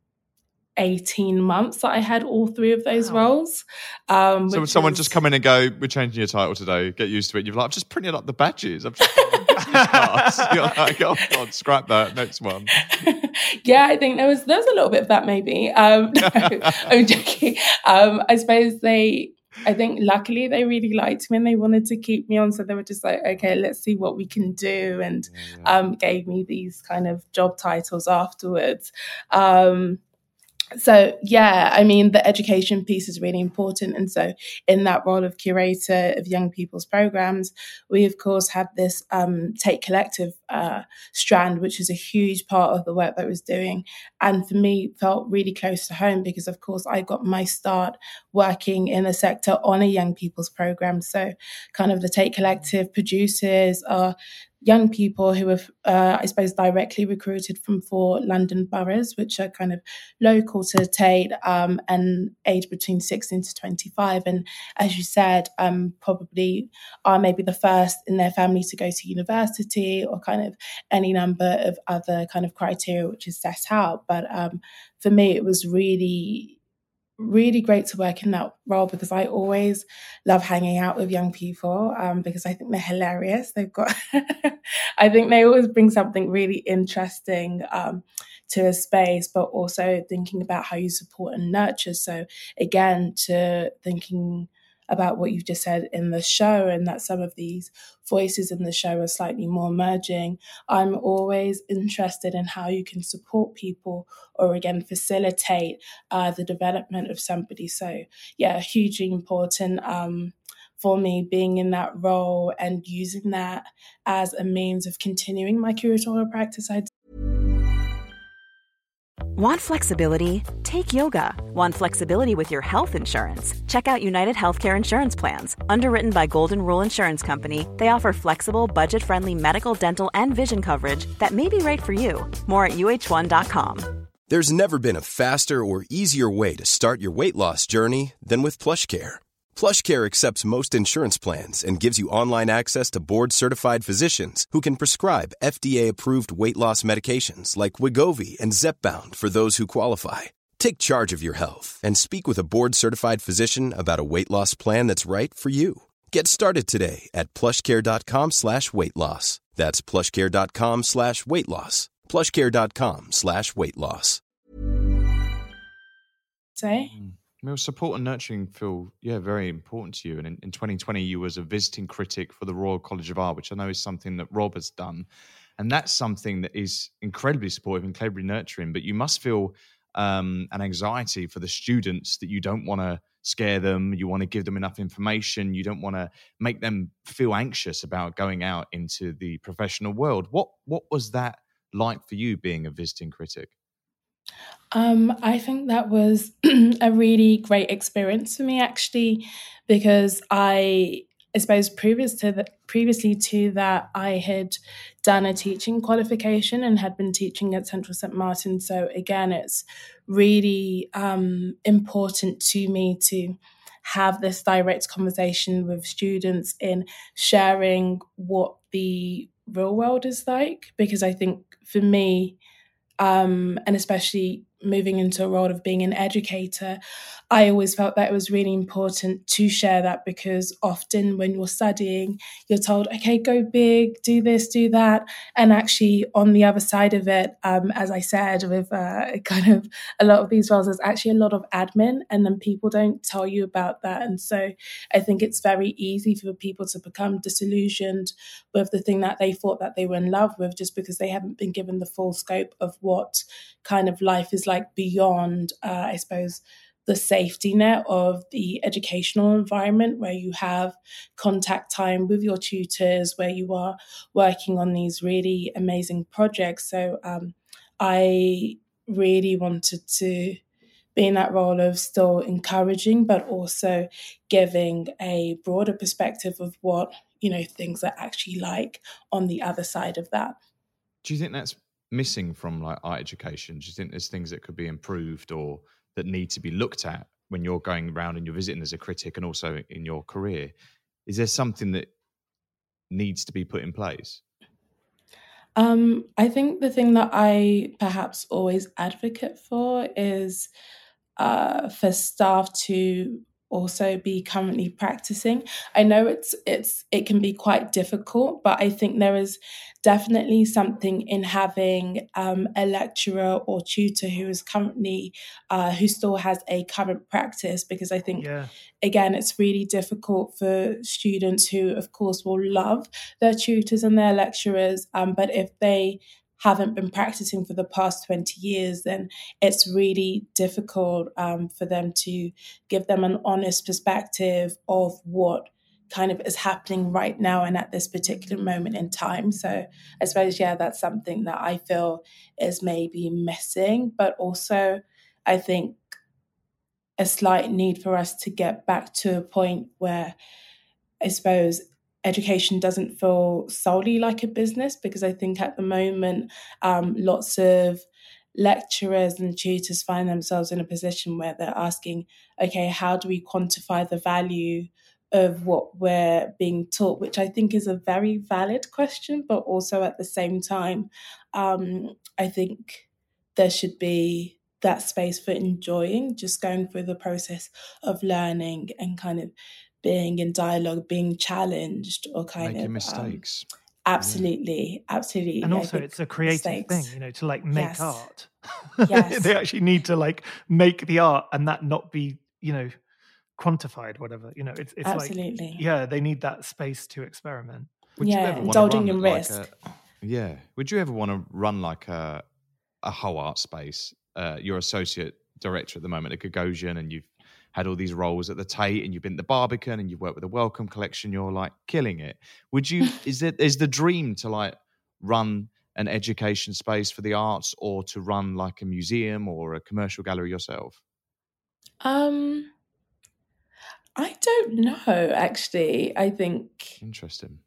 eighteen months that I had all three of those wow. roles. Um, so would someone was... just come in and go, we're changing your title today, get used to it. You're like, I've just printed up the badges. I've just You're like, oh God, scrap that, next one. Yeah, I think there was, there was a little bit of that maybe. Um, no, I'm joking. Um, I suppose they... I think luckily they really liked me and they wanted to keep me on. So they were just like, okay, let's see what we can do. And yeah. um, gave me these kind of job titles afterwards. Um, so, yeah, I mean, the education piece is really important. And so in that role of curator of young people's programs, we, of course, have this um, Tate Collective uh, strand, which is a huge part of the work that I was doing. And for me, felt really close to home because, of course, I got my start working in the sector on a young people's program. So kind of the Tate Collective producers are young people who have, uh, I suppose, directly recruited from four London boroughs, which are kind of local to Tate um, and aged between sixteen to twenty-five. And as you said, um, probably are maybe the first in their family to go to university or kind of any number of other kind of criteria which is set out. But um, for me, it was really... really great to work in that role because I always love hanging out with young people um, because I think they're hilarious. They've got, I think they always bring something really interesting um, to a space, but also thinking about how you support and nurture. So again, to thinking about what you've just said in the show and that some of these voices in the show are slightly more emerging. I'm always interested in how you can support people or, again, facilitate uh, the development of somebody. So, yeah, hugely important um, for me being in that role and using that as a means of continuing my curatorial practice. I'd Want flexibility? Take yoga. Want flexibility with your health insurance? Check out United Healthcare Insurance Plans. Underwritten by Golden Rule Insurance Company, they offer flexible, budget-friendly medical, dental, and vision coverage that may be right for you. More at U H one dot com. There's never been a faster or easier way to start your weight loss journey than with PlushCare. PlushCare accepts most insurance plans and gives you online access to board-certified physicians who can prescribe F D A-approved weight loss medications like Wegovy and Zepbound for those who qualify. Take charge of your health and speak with a board-certified physician about a weight loss plan that's right for you. Get started today at plushcare.com slash weight loss. That's plushcare.com slash weight loss. plushcare.com slash weight loss. Say? Well, support and nurturing feel, yeah, very important to you. And in, in twenty twenty, you was a visiting critic for the Royal College of Art, which I know is something that Rob has done. And that's something that is incredibly supportive and incredibly nurturing. But you must feel um, an anxiety for the students that you don't want to scare them. You want to give them enough information. You don't want to make them feel anxious about going out into the professional world. What What was that like for you being a visiting critic? Um, I think that was a really great experience for me, actually, because I, I suppose previous to the, previously to that, I had done a teaching qualification and had been teaching at Central Saint Martin. So again, it's really um, important to me to have this direct conversation with students in sharing what the real world is like, because I think for me, um, and especially moving into a role of being an educator, I always felt that it was really important to share that, because often when you're studying, you're told, okay, go big, do this, do that. And actually on the other side of it, um, as I said, with uh, kind of a lot of these roles, there's actually a lot of admin, and then people don't tell you about that. And so I think it's very easy for people to become disillusioned with the thing that they thought that they were in love with, just because they haven't been given the full scope of what kind of life is like beyond, uh, I suppose, the safety net of the educational environment, where you have contact time with your tutors, where you are working on these really amazing projects. So um, I really wanted to be in that role of still encouraging, but also giving a broader perspective of what, you know, things are actually like on the other side of that. Do you think that's missing from like art education? Do you think there's things that could be improved or that need to be looked at when you're going around and you're visiting as a critic, and also in your career? Is there something that needs to be put in place? Um, I think the thing that I perhaps always advocate for is uh, for staff to also be currently practicing. I know it's it's it can be quite difficult, but I think there is definitely something in having um, a lecturer or tutor who is currently uh, who still has a current practice, because I think Yeah. again, it's really difficult for students who, of course, will love their tutors and their lecturers, um, but if they haven't been practicing for the past twenty years, then it's really difficult um, for them to give them an honest perspective of what kind of is happening right now and at this particular moment in time. So I suppose, yeah, that's something that I feel is maybe missing, but also I think a slight need for us to get back to a point where I suppose education doesn't feel solely like a business, because I think at the moment um, lots of lecturers and tutors find themselves in a position where they're asking, okay, how do we quantify the value of what we're being taught, which I think is a very valid question, but also at the same time, um, I think there should be that space for enjoying just going through the process of learning and kind of being in dialogue, being challenged, or kind Making of mistakes. Um, absolutely, absolutely. And I also think it's a creative mistakes. thing, you know, to like make Yes. art. Yes. They actually need to like make the art and that not be, you know, quantified, whatever. You know, it's it's Absolutely. like, yeah, they need that space to experiment. Would Yeah, you ever want to indulging run in like risk. a, yeah. Would you ever want to run like a a whole art space? Uh, you're associate director at the moment at Gagosian, and you've had all these roles at the Tate, and you've been at the Barbican, and you've worked with the Wellcome Collection. You're like killing it. Would you? Is it is the dream to like run an education space for the arts, or to run like a museum or a commercial gallery yourself? Um, I don't know, actually. I think Interesting.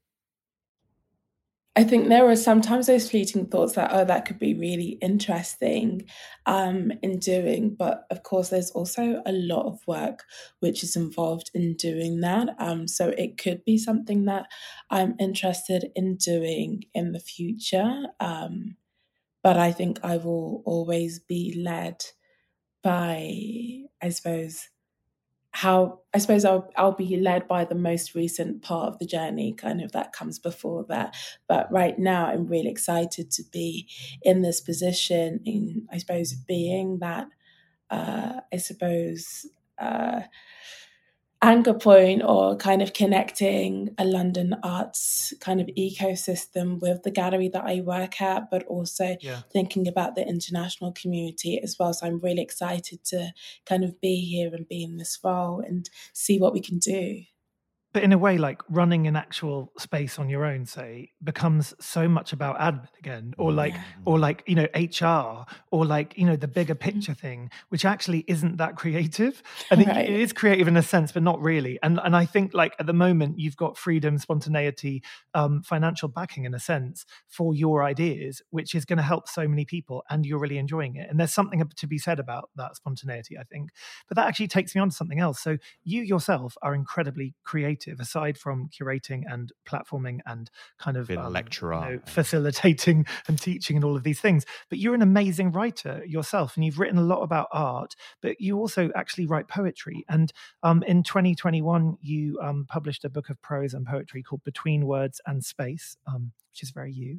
I think there are sometimes those fleeting thoughts that, oh, that could be really interesting um, in doing. But of course, there's also a lot of work which is involved in doing that. Um, so it could be something that I'm interested in doing in the future. Um, but I think I will always be led by, I suppose, how I suppose I'll I'll be led by the most recent part of the journey, kind of that comes before that. But right now, I'm really excited to be in this position, in I suppose being that uh, I suppose uh, anchor point, or kind of connecting a London arts kind of ecosystem with the gallery that I work at, but also Yeah. thinking about the international community as well. So I'm really excited to kind of be here and be in this role and see what we can do. But in a way, like running an actual space on your own, say, becomes so much about admin again, or like, Yeah. or like, you know, H R, or like, you know, the bigger picture thing, which actually isn't that creative. I think Right. it is creative in a sense, but not really. And and I think like at the moment you've got freedom, spontaneity, um, financial backing in a sense for your ideas, which is going to help so many people, and you're really enjoying it. And there's something to be said about that spontaneity, I think. But that actually takes me on to something else. So you yourself are incredibly creative, aside from curating and platforming and kind of Being a um, lecturer. you know, facilitating and teaching and all of these things. But you're an amazing writer yourself, and you've written a lot about art, but you also actually write poetry. And um, in twenty twenty-one, you um, published a book of prose and poetry called Between Words and Space, um, which is very you.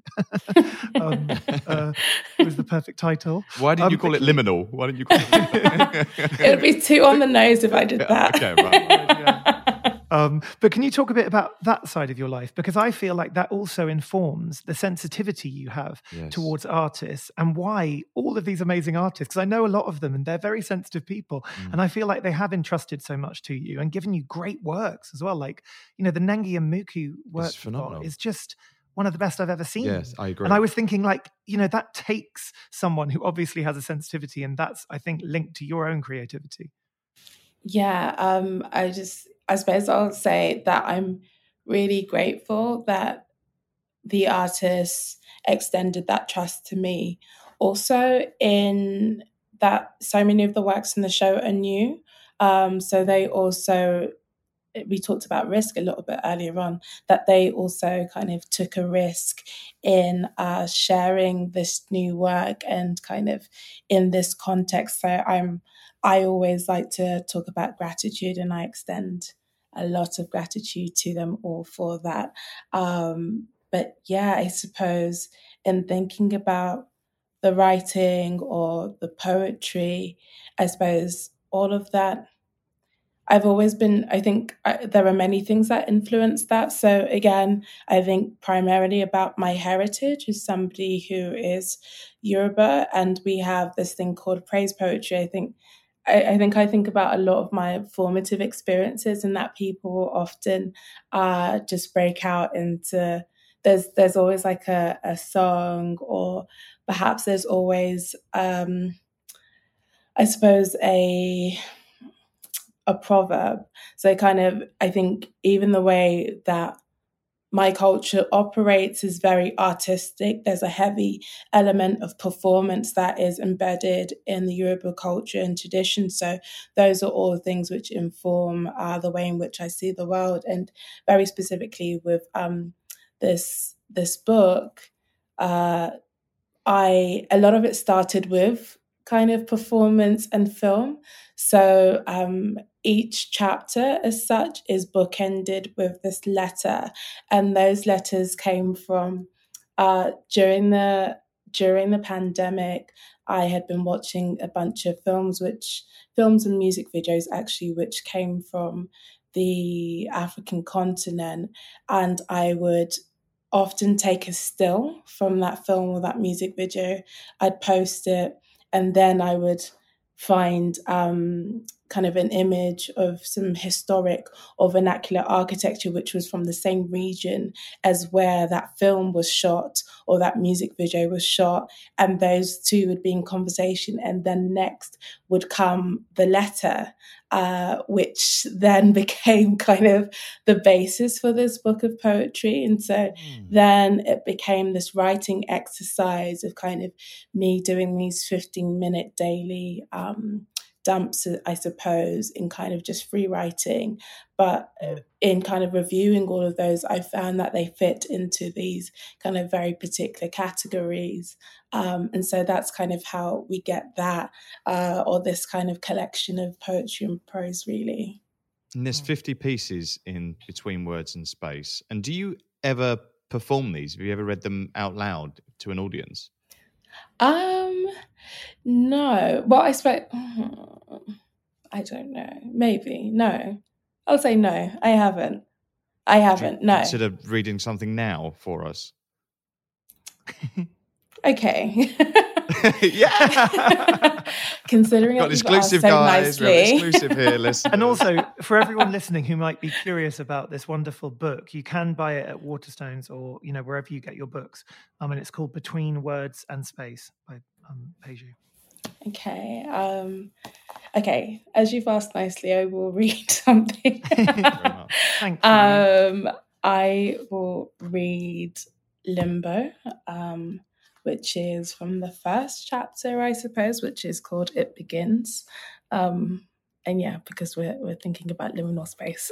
um, uh, it was the perfect title. Why didn't Um, you call but it liminal? Why didn't you call it It would be too on the nose if I did that. Okay, right. Um, but can you talk a bit about that side of your life? Because I feel like that also informs the sensitivity you have Yes. towards artists, and why all of these amazing artists, because I know a lot of them and they're very sensitive people. Mm. And I feel like they have entrusted so much to you and given you great works as well. Like, you know, the Nengi and Muku work It's you've got phenomenal. is just one of the best I've ever seen. Yes, I agree. And I was thinking, like, you know, that takes someone who obviously has a sensitivity, and that's, I think, linked to your own creativity. Yeah, um, I just, I suppose I'll say that I'm really grateful that the artists extended that trust to me. Also, in that so many of the works in the show are new. Um, so they also, we talked about risk a little bit earlier on, that they also kind of took a risk in uh, sharing this new work and kind of in this context. So I'm, I always like to talk about gratitude, and I extend a lot of gratitude to them all for that. Um, but yeah, I suppose in thinking about the writing or the poetry, I suppose all of that, I've always been, I think I, there are many things that influence that. So again, I think primarily about my heritage as somebody who is Yoruba, and we have this thing called praise poetry. I think I, I think I think about a lot of my formative experiences, and that people often uh, just break out into, there's there's always like a, a song, or perhaps there's always, um, I suppose, a a proverb. So kind of, I think even the way that my culture operates is very artistic. There's a heavy element of performance that is embedded in the Yoruba culture and tradition. So those are all things which inform uh, the way in which I see the world. And very specifically with um, this this book, uh, I a lot of it started with kind of performance and film. So um, each chapter as such is bookended with this letter. And those letters came from uh, during the during the pandemic. I had been watching a bunch of films, which films and music videos actually, which came from the African continent. And I would often take a still from that film or that music video. I'd post it, and then I would find um, kind of an image of some historic or vernacular architecture, which was from the same region as where that film was shot or that music video was shot. And those two would be in conversation. And then next would come the letter, uh, which then became kind of the basis for this book of poetry. And so mm. then it became this writing exercise of kind of me doing these fifteen minute daily um, dumps, I suppose, in kind of just free writing. But in kind of reviewing all of those, I found that they fit into these kind of very particular categories. Um, and so that's kind of how we get that, uh, or this kind of collection of poetry and prose, really. And there's fifty pieces in Between Words and Space. And do you ever perform these? Have you ever read them out loud to an audience? Um, no. Well, I suppose, I don't know. Maybe. No. I'll say no. I haven't. I haven't. No. Consider reading something now for us. Okay. yeah. Considering Got that you've asked exclusive so guys. We're nicely. exclusive here, listen. And also, for everyone listening who might be curious about this wonderful book, you can buy it at Waterstones or, you know, wherever you get your books. I mean, it's called Between Words and Space by um, Peju. Okay. Um, okay. As you've asked nicely, I will read something. Thank you. Um, I will read Limbo, um, which is from the first chapter, I suppose, which is called It Begins. Um, and yeah, because we're we're thinking about liminal space.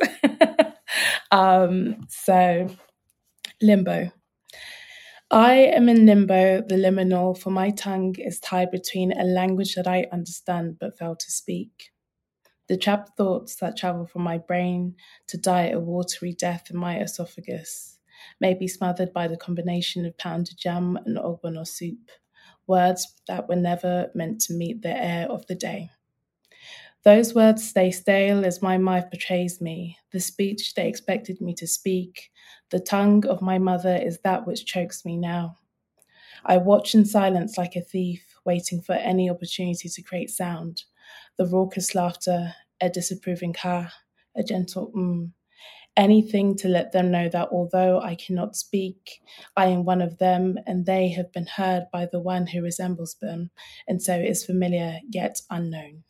um, so, Limbo. I am in limbo, the liminal, for my tongue is tied between a language that I understand but fail to speak. The trapped thoughts that travel from my brain to die a watery death in my esophagus may be smothered by the combination of pounded jam and ogbono soup, words that were never meant to meet the air of the day. Those words stay stale as my mouth betrays me, the speech they expected me to speak. The tongue of my mother is that which chokes me now. I watch in silence like a thief, waiting for any opportunity to create sound. The raucous laughter, a disapproving ha, a gentle mm. Anything to let them know that although I cannot speak, I am one of them and they have been heard by the one who resembles them, and so is familiar yet unknown.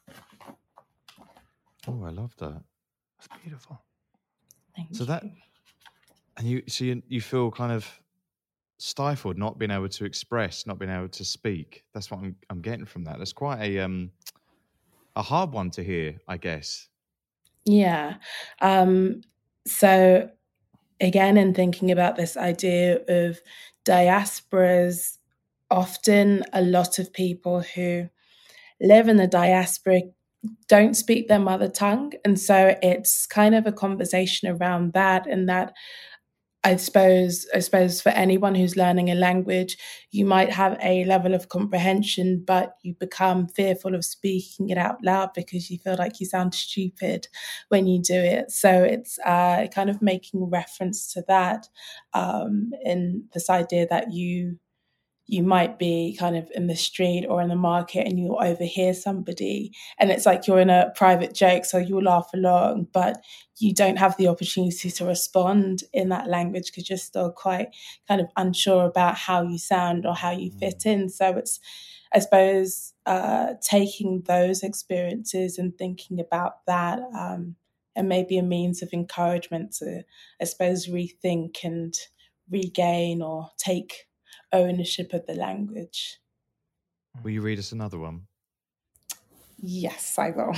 Oh, I love that. That's beautiful. Thank So you. that, and you, so you, you feel kind of stifled, not being able to express, not being able to speak. That's what I'm, I'm getting from that. That's quite a um, a hard one to hear, I guess. Yeah. Um, so again, in thinking about this idea of diasporas, often a lot of people who live in the diaspora don't speak their mother tongue. And so it's kind of a conversation around that, and that I suppose, I suppose for anyone who's learning a language, you might have a level of comprehension, but you become fearful of speaking it out loud because you feel like you sound stupid when you do it. So it's uh, kind of making reference to that, um, in this idea that you you might be kind of in the street or in the market and you'll overhear somebody and it's like you're in a private joke, so you'll laugh along, but you don't have the opportunity to respond in that language because you're still quite kind of unsure about how you sound or how you fit in. So it's, I suppose, uh, taking those experiences and thinking about that, um, and maybe a means of encouragement to, I suppose, rethink and regain or take ownership of the language. Will you read us another one? Yes, I will.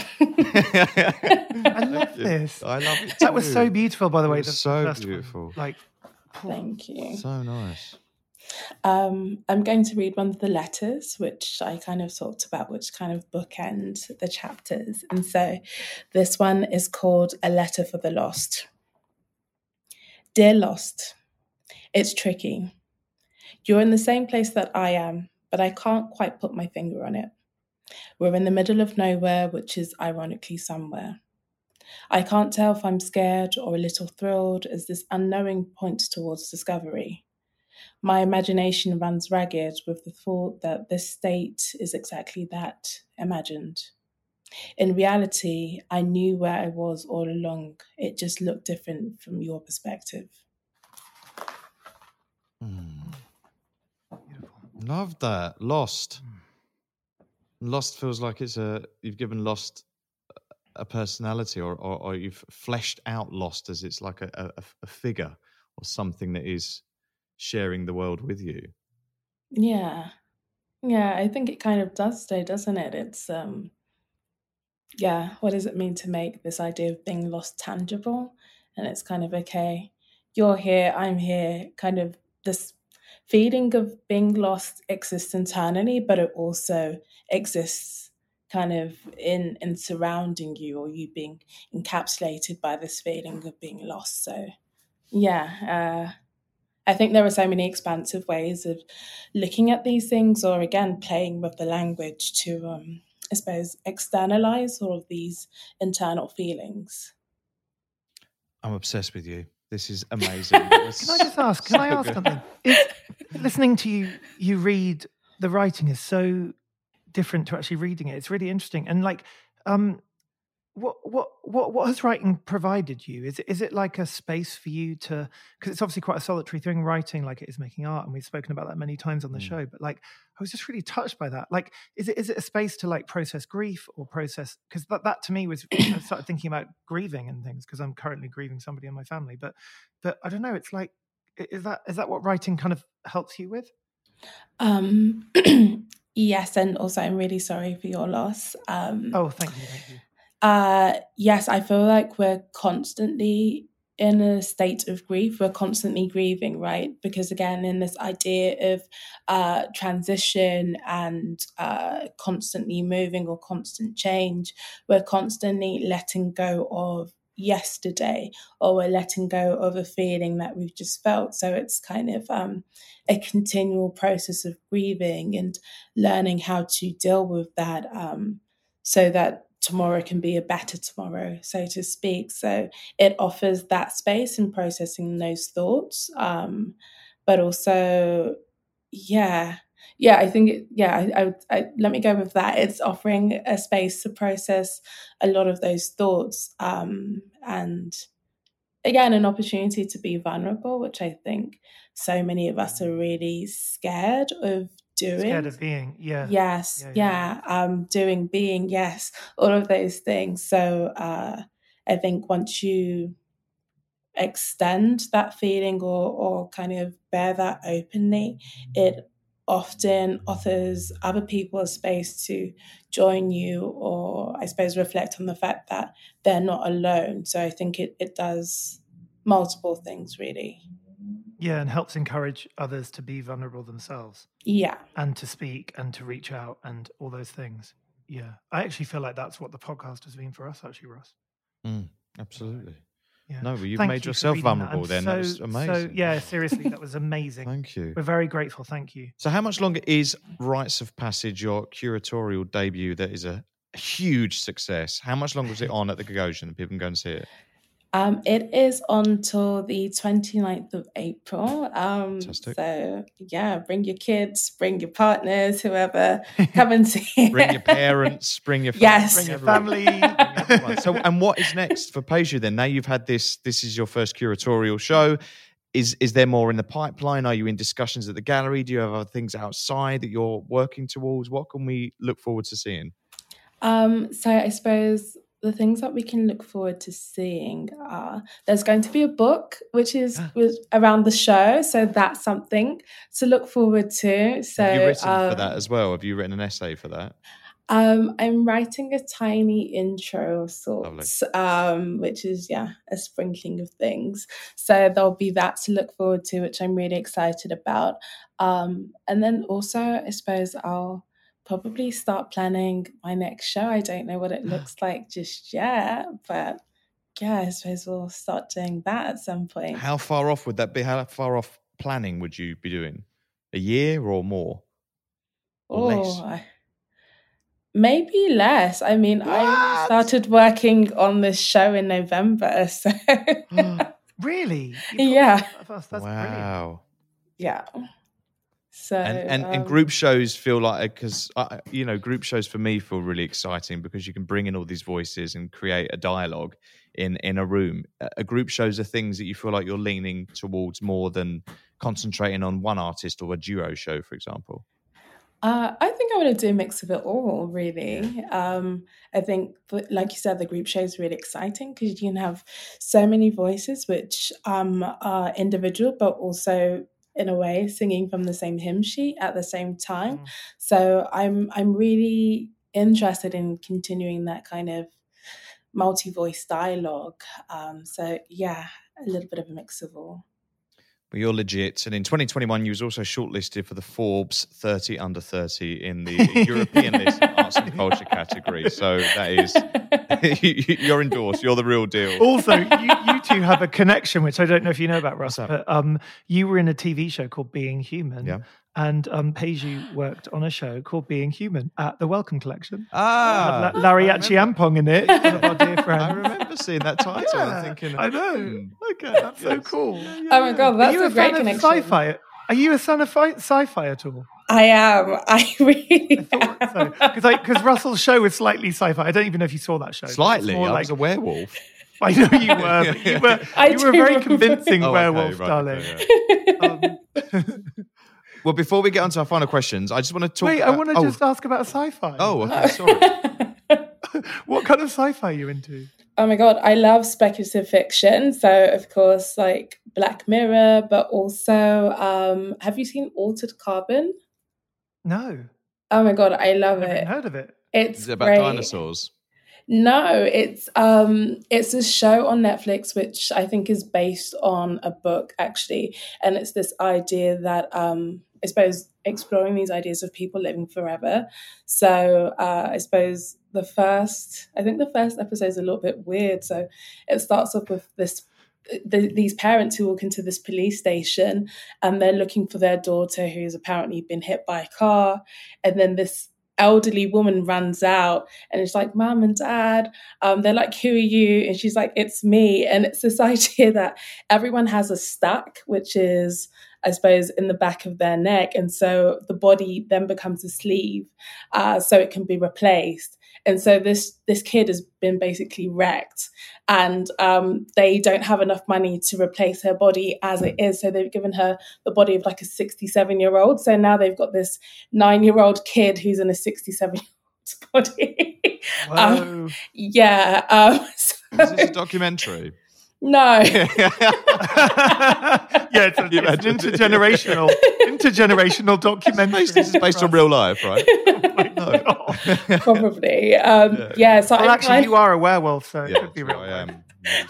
I love this. I love it too. That was so beautiful, by the way. It was the so first beautiful. One. Like, Thank you. So nice. Um, I'm going to read one of the letters, which I kind of talked about, which kind of bookend the chapters. And so this one is called A Letter for the Lost. Dear Lost, it's tricky. You're in the same place that I am, but I can't quite put my finger on it. We're in the middle of nowhere, which is ironically somewhere. I can't tell if I'm scared or a little thrilled as this unknowing points towards discovery. My imagination runs ragged with the thought that this state is exactly that, imagined. In reality, I knew where I was all along. It just looked different from your perspective. Mm. Love that. Lost. Lost feels like it's a, you've given Lost a personality, or, or, or you've fleshed out Lost as it's like a, a, a figure or something that is sharing the world with you. Yeah. Yeah, I think it kind of does stay, doesn't it? It's, um, yeah, what does it mean to make this idea of being lost tangible? And it's kind of, okay, you're here, I'm here, kind of this feeling of being lost exists internally, but it also exists kind of in, in surrounding you, or you being encapsulated by this feeling of being lost. So, yeah, uh, I think there are so many expansive ways of looking at these things, or again, playing with the language to, um, I suppose, externalize all of these internal feelings. I'm obsessed with you. This is amazing. Can I just ask? Can I ask something? Is, listening to you, you read the writing is so different to actually reading it. It's really interesting. And like, um, what what what what has writing provided you? Is it is it like a space for you to? Because it's obviously quite a solitary thing, writing, like it is making art, and we've spoken about that many times on the Mm. show. But like, I was just really touched by that. Like, is it is it a space to like process grief or process? Because that that to me was I started thinking about grieving and things because I'm currently grieving somebody in my family. But but I don't know. It's like, i- is that is that what writing kind of helps you with? Um, yes, and also I'm really sorry for your loss. Um, Oh, thank you, thank you. Uh, yes, I feel like we're constantly in a state of grief. We're constantly grieving, right? Because again, in this idea of uh, transition and uh, constantly moving or constant change, we're constantly letting go of yesterday, or we're letting go of a feeling that we've just felt. So it's kind of um, a continual process of grieving and learning how to deal with that, um, so that tomorrow can be a better tomorrow, so to speak. So it offers that space in processing those thoughts. Um, but also, yeah, yeah, I think, it, yeah, I, I, I, let me go with that. It's offering a space to process a lot of those thoughts. Um, and again, an opportunity to be vulnerable, which I think so many of us are really scared of doing. Scared of being, yeah. Yes, Yeah, yeah, yeah, um, doing, being, yes, all of those things. So uh, I think once you extend that feeling or or kind of bear that openly, it often offers other people a space to join you, or I suppose reflect on the fact that they're not alone. So I think it, it does multiple things, really. Yeah, and helps encourage others to be vulnerable themselves Yeah. and to speak and to reach out and all those things. Yeah, I actually feel like that's what the podcast has been for us, actually, Ross. Mm, absolutely. Yeah. No, but you've Thank made you for yourself reading that. vulnerable I'm then. So, that was amazing. So, yeah, seriously, that was amazing. Thank you. We're very grateful. Thank you. So how much longer is Rites of Passage, your curatorial debut that is a huge success? How much longer is it on at the Gagosian that people can go and see it? Um, it is on till the twenty-ninth of April. Um, Fantastic. So, yeah, bring your kids, bring your partners, whoever, come and see it. Bring your parents, bring your Yes. bring Your everyone. family. Bring everyone. So, and what is next for Peju then? Now you've had this, this is your first curatorial show. Is is there more in the pipeline? Are you in discussions at the gallery? Do you have other things outside that you're working towards? What can we look forward to seeing? Um, so I suppose the things that we can look forward to seeing are there's going to be a book which is was around the show, so that's something to look forward to. So have you written um, for that as well? Have you written an essay for that? Um, I'm writing a tiny intro of sorts, um, which is, yeah, a sprinkling of things. So there'll be that to look forward to, which I'm really excited about. Um, and then also, I suppose I'll probably start planning my next show. I don't know what it looks like just yet, but yeah, I suppose we'll start doing that at some point. How far off would that be? How far off planning would you be doing? A year or more? Or less? Oh, I- maybe less. I mean, I What? started working on this show in November, so Really? You've got Yeah. that fast? That's brilliant. Wow. yeah. So And and, and um, group shows feel like, because you know, group shows for me feel really exciting because you can bring in all these voices and create a dialogue in in a room. A a group shows are things that you feel like you're leaning towards more than concentrating on one artist or a duo show, for example. Uh, I think I want to do a mix of it all, really. Um, I think, but like you said, the group show is really exciting because you can have so many voices which um, are individual, but also in a way singing from the same hymn sheet at the same time. Mm. So I'm I'm really interested in continuing that kind of multi-voice dialogue. Um, so yeah, a little bit of a mix of all. But you're legit. And in twenty twenty-one, you was also shortlisted for the Forbes thirty under thirty in the European list in arts and culture category. So that is, you're endorsed. You're the real deal. Also, you, you two have a connection, which I don't know if you know about, Russ, What's that? but um, you were in a T V show called Being Human. Yeah. And um, Peju worked on a show called Being Human at the Welcome Collection. Ah, Had La- Larry I remember. Achiampong in it, one of our dear friends. I remember seeing that title Yeah, and thinking, I know. hmm, Okay, that's so yes. cool. Oh my God, Are that's you a a great fan of connection. sci-fi? Are you a fan of fi- sci-fi at all? I am. I really am. Because so, because Russell's show was slightly sci-fi. I don't even know if you saw that show. Slightly? I like, was a werewolf. I know you were. But you were, I you were a very remember. convincing Oh, okay, werewolf, right, darling. okay, Um, Well, before we get on to our final questions, I just want to talk wait, about... I want to oh. just ask about sci-fi. Oh, okay, sorry. What kind of sci-fi are you into? Oh my God, I love speculative fiction. So, of course, like Black Mirror, but also, um, have you seen Altered Carbon? No. Oh my God, I love Never it. even heard of it. It's Is it about great. dinosaurs? No, it's um it's a show on Netflix which I think is based on a book actually, and it's this idea that um I suppose exploring these ideas of people living forever. So uh, I suppose the first I think the first episode is a little bit weird. So it starts off with this the, these parents who walk into this police station and they're looking for their daughter who's apparently been hit by a car, and then this elderly woman runs out and it's like, Mom and Dad, um, they're like, who are you? And she's like, it's me. And it's this idea that everyone has a stack, which is, I suppose, in the back of their neck. And so the body then becomes a sleeve, uh, so it can be replaced. And so this this kid has been basically wrecked, and um, they don't have enough money to replace her body as it is. So they've given her the body of like a sixty-seven-year-old. So now they've got this nine-year-old kid who's in a sixty-seven-year-old's body. um, yeah. Um, so, Is this a documentary? No. Yeah, it's, a, it's an intergenerational intergenerational documentary. This is based on real life, right? Oh no. Probably. Um, yeah. yeah. So well, I'm actually, kind you are a werewolf, so Yeah, it could be real. I am.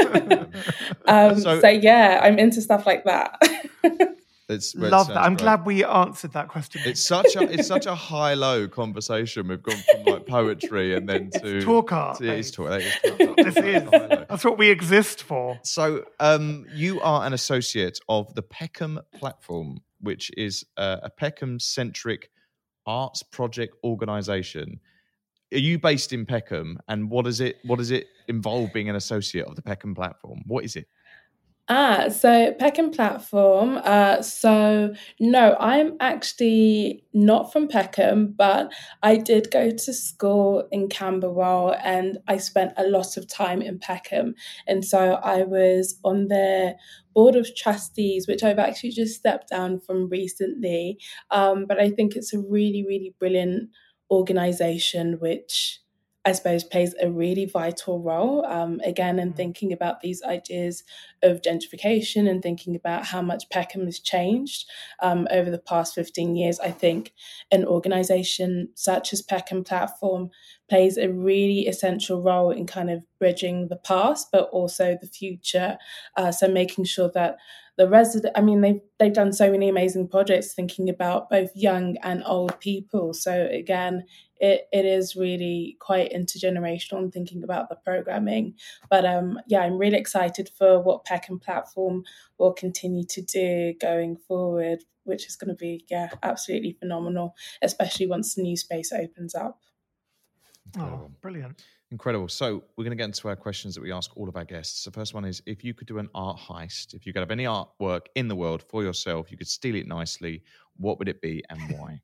um, So- so, yeah, I'm into stuff like that. It's, it Love that. sounds I'm great. glad we answered that question. It's such a it's such a high low conversation. We've gone from like poetry and then to talk art. to- it's babe. talk. That is talk art. This is. High-low. That's what we exist for. So, um, you are an associate of the Peckham Platform, which is uh, a Peckham-centric arts project organisation. Are you based in Peckham, and what is it? What does it involve being an associate of the Peckham Platform? What is it? Ah, so Peckham Platform. Uh, so no, I'm actually not from Peckham, but I did go to school in Camberwell and I spent a lot of time in Peckham. And so I was on their board of trustees, which I've actually just stepped down from recently. Um, but I think it's a really, really brilliant organisation, which I suppose plays a really vital role, um, again, in thinking about these ideas of gentrification and thinking about how much Peckham has changed um, over the past fifteen years. I think an organisation such as Peckham Platform plays a really essential role in kind of bridging the past, but also the future. Uh, so making sure that the resident, I mean, they've, they've done so many amazing projects thinking about both young and old people. So again, it, it is really quite intergenerational in thinking about the programming. But um, yeah, I'm really excited for what Peckham Platform will continue to do going forward, which is going to be, yeah, absolutely phenomenal, especially once the new space opens up. Oh, brilliant. Incredible. So we're going to get into our questions that we ask all of our guests. The first one is, if you could do an art heist, if you could have any artwork in the world for yourself, you could steal it nicely, what would it be and why?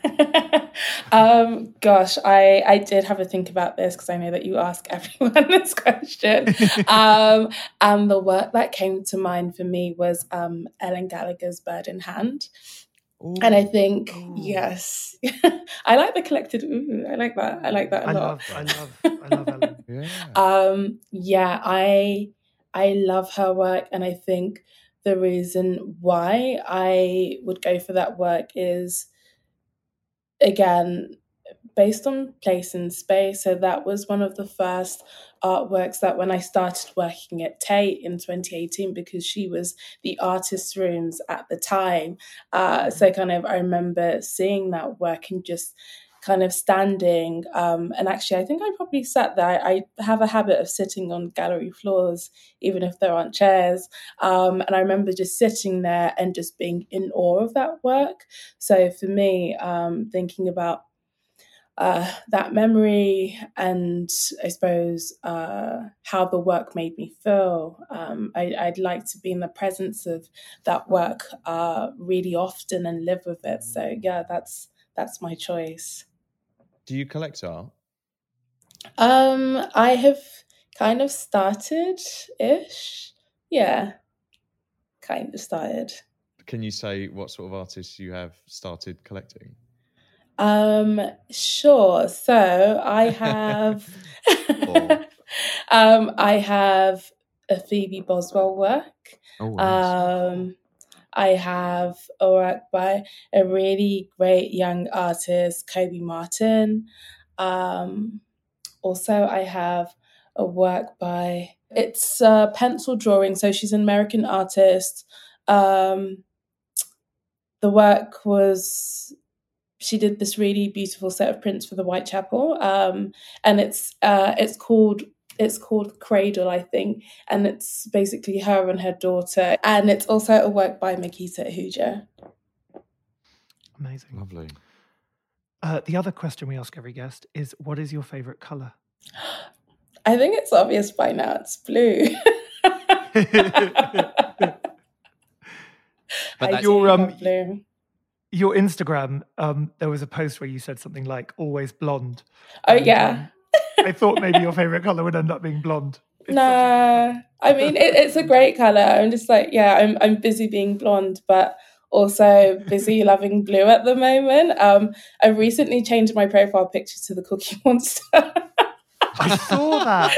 um, gosh, I, I did have a think about this because I know that you ask everyone this question. um, and the work that came to mind for me was um, Ellen Gallagher's Bird in Hand. Ooh. And I think, Ooh. yes, I like the collected ooh. I like that. I like that a I lot. love, I love, I love Ellen. Yeah. Um, yeah, I I love her work, and I think the reason why I would go for that work is, again, based on place and space. So that was one of the first artworks that when I started working at Tate in twenty eighteen, because she was the artist's rooms at the time. Uh, so kind of I remember seeing that work and just kind of standing. Um, and actually, I think I probably sat there. I have a habit of sitting on gallery floors, even if there aren't chairs. Um, and I remember just sitting there and just being in awe of that work. So for me, um, thinking about uh, that memory and I suppose uh, how the work made me feel. Um, I, I'd like to be in the presence of that work uh, really often and live with it. So yeah, that's that's my choice. Do you collect art? Um, I have kind of started-ish. Yeah, kind of started. Can you say what sort of artists you have started collecting? Um, sure. So I have, um, I have a Phoebe Boswell work. Oh, nice. Um, I have a work by a really great young artist, Kobe Martin. Um, also, I have a work by, it's a pencil drawing. So she's an American artist. Um, the work was, she did this really beautiful set of prints for the Whitechapel, um, and it's uh, it's called it's called Cradle, I think, and it's basically her and her daughter, and it's also a work by Makita Ahuja. Amazing, lovely. Uh, the other question we ask every guest is, "What is your favourite colour?" I think it's obvious by now. It's blue. But I your do um, love blue. Your Instagram, um, there was a post where you said something like "always blonde." Oh and, yeah. um, I thought maybe your favorite color would end up being blonde. It's nah, I mean it, it's a great color. I'm just like, yeah, I'm I'm busy being blonde, but also busy loving blue at the moment. Um, I recently changed my profile picture to the Cookie Monster. I saw that.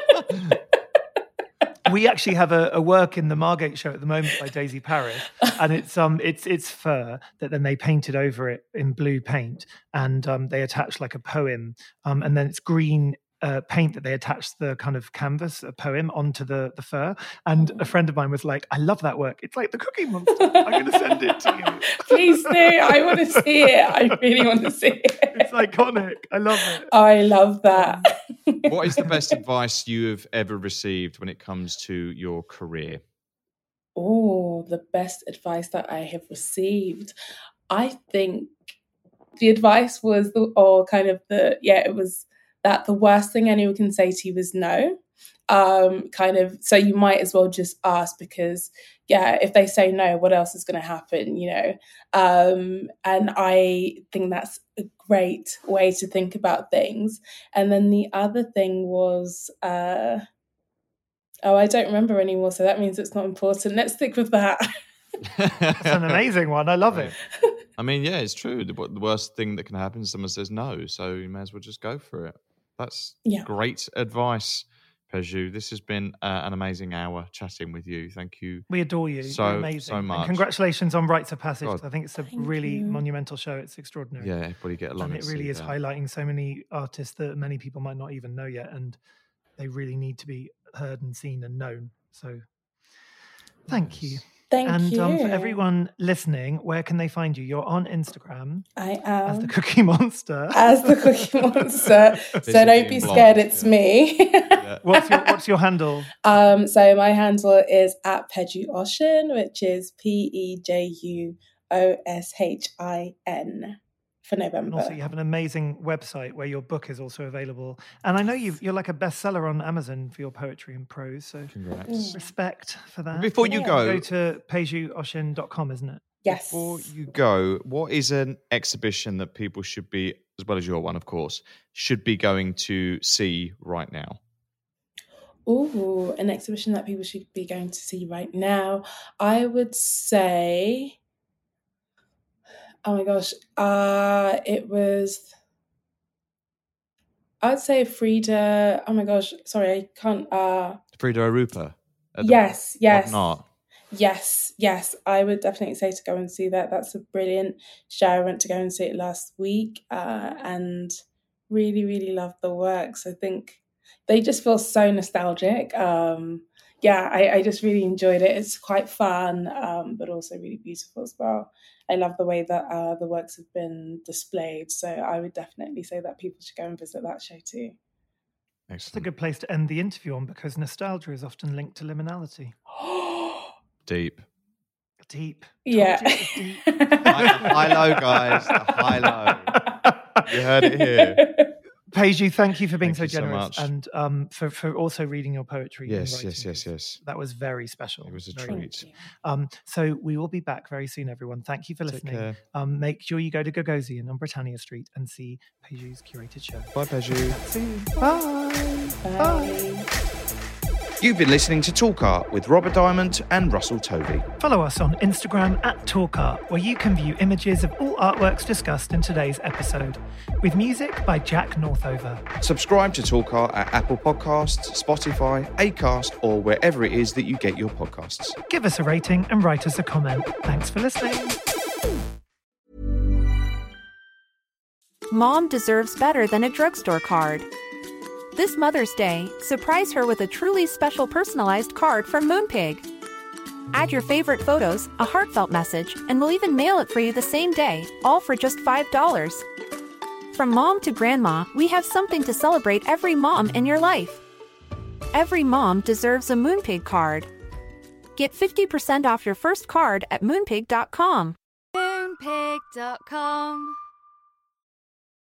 We actually have a, a work in the Margate show at the moment by Daisy Paris, and it's um it's it's fur that then they painted over it in blue paint, and um they attached like a poem, um and then it's green uh, paint that they attached the kind of canvas, a poem, onto the the fur. And a friend of mine was like, "I love that work. It's like the Cookie Monster. I'm going to send it to you." Please do. I want to see it. I really want to see it. It's iconic. I love it. I love that. What is the best advice you have ever received when it comes to your career? Oh, the best advice that I have received. I think the advice was, the, or kind of the, yeah, it was that the worst thing anyone can say to you is no. Um, kind of, so you might as well just ask, because, yeah, if they say no, what else is going to happen, you know? Um, and I think that's a great way to think about things. And then the other thing was, uh, oh, I don't remember anymore, so that means it's not important. Let's stick with that. That's an amazing one. I love it. I mean, yeah, it's true. The, the worst thing that can happen is someone says no, so you may as well just go for it. That's yeah. great advice, Peju. This has been uh, an amazing hour chatting with you. Thank you. We adore you. So, You're amazing. so much. And congratulations on Rites of Passage. God. I think it's a Thank really you. monumental show. It's extraordinary. Yeah, everybody get along. And it really is that. highlighting so many artists that many people might not even know yet, and they really need to be heard and seen and known. So thank Yes. you. Thank and you. um, for everyone listening, where can they find you? You're on Instagram I am. as the Cookie Monster. As the Cookie Monster. So Busy don't being be blonde, scared, it's yeah. me. Yeah. What's your What's your handle? Um, so my handle is at Peju Oshin, which is P E J U O S H I N for November. And also, you have an amazing website where your book is also available. And I know you've, you're like a bestseller on Amazon for your poetry and prose. So Congrats. respect for that. Before you Yeah. go, Go to peju oshin dot com, isn't it? Yes. Before you go, what is an exhibition that people should be, as well as your one, of course, should be going to see right now? Ooh, an exhibition that people should be going to see right now. I would say, oh my gosh, uh, it was, I'd say Frida, oh my gosh, sorry, I can't, uh, Frida Arupa. at the yes, yes. Modern Art. Yes, yes, I would definitely say to go and see that. That's a brilliant show. I went to go and see it last week uh, and really, really loved the works. I think they just feel so nostalgic. Um, yeah, I, I just really enjoyed it. It's quite fun, um, but also really beautiful as well. I love the way that uh, the works have been displayed. So I would definitely say that people should go and visit that show too. It's a Excellent. good place to end the interview on, because nostalgia is often linked to liminality. Deep. Deep. Yeah. Told you it was deep. High, high low, guys. The high low. You heard it here. Peju, thank you for being Thank so you so generous much. and um, for, for also reading your poetry. and Yes, writing, yes, yes, 'cause yes. That was very special. It was a Very treat. Um, so we will be back very soon, everyone. Thank you for Take listening. care. Um, make sure you go to Gagosian on Britannia Street and see Peju's curated show. Bye, Peju. Soon. Bye. Bye. You've been listening to Talk Art with Robert Diamond and Russell Tovey. Follow us on Instagram at TalkArt, where you can view images of all artworks discussed in today's episode, with music by Jack Northover. Subscribe to Talk Art at Apple Podcasts, Spotify, Acast, or wherever it is that you get your podcasts. Give us a rating and write us a comment. Thanks for listening. Mom deserves better than a drugstore card. This Mother's Day, surprise her with a truly special personalized card from Moonpig. Add your favorite photos, a heartfelt message, and we'll even mail it for you the same day, all for just five dollars. From mom to grandma, we have something to celebrate every mom in your life. Every mom deserves a Moonpig card. Get fifty percent off your first card at moonpig dot com. Moonpig dot com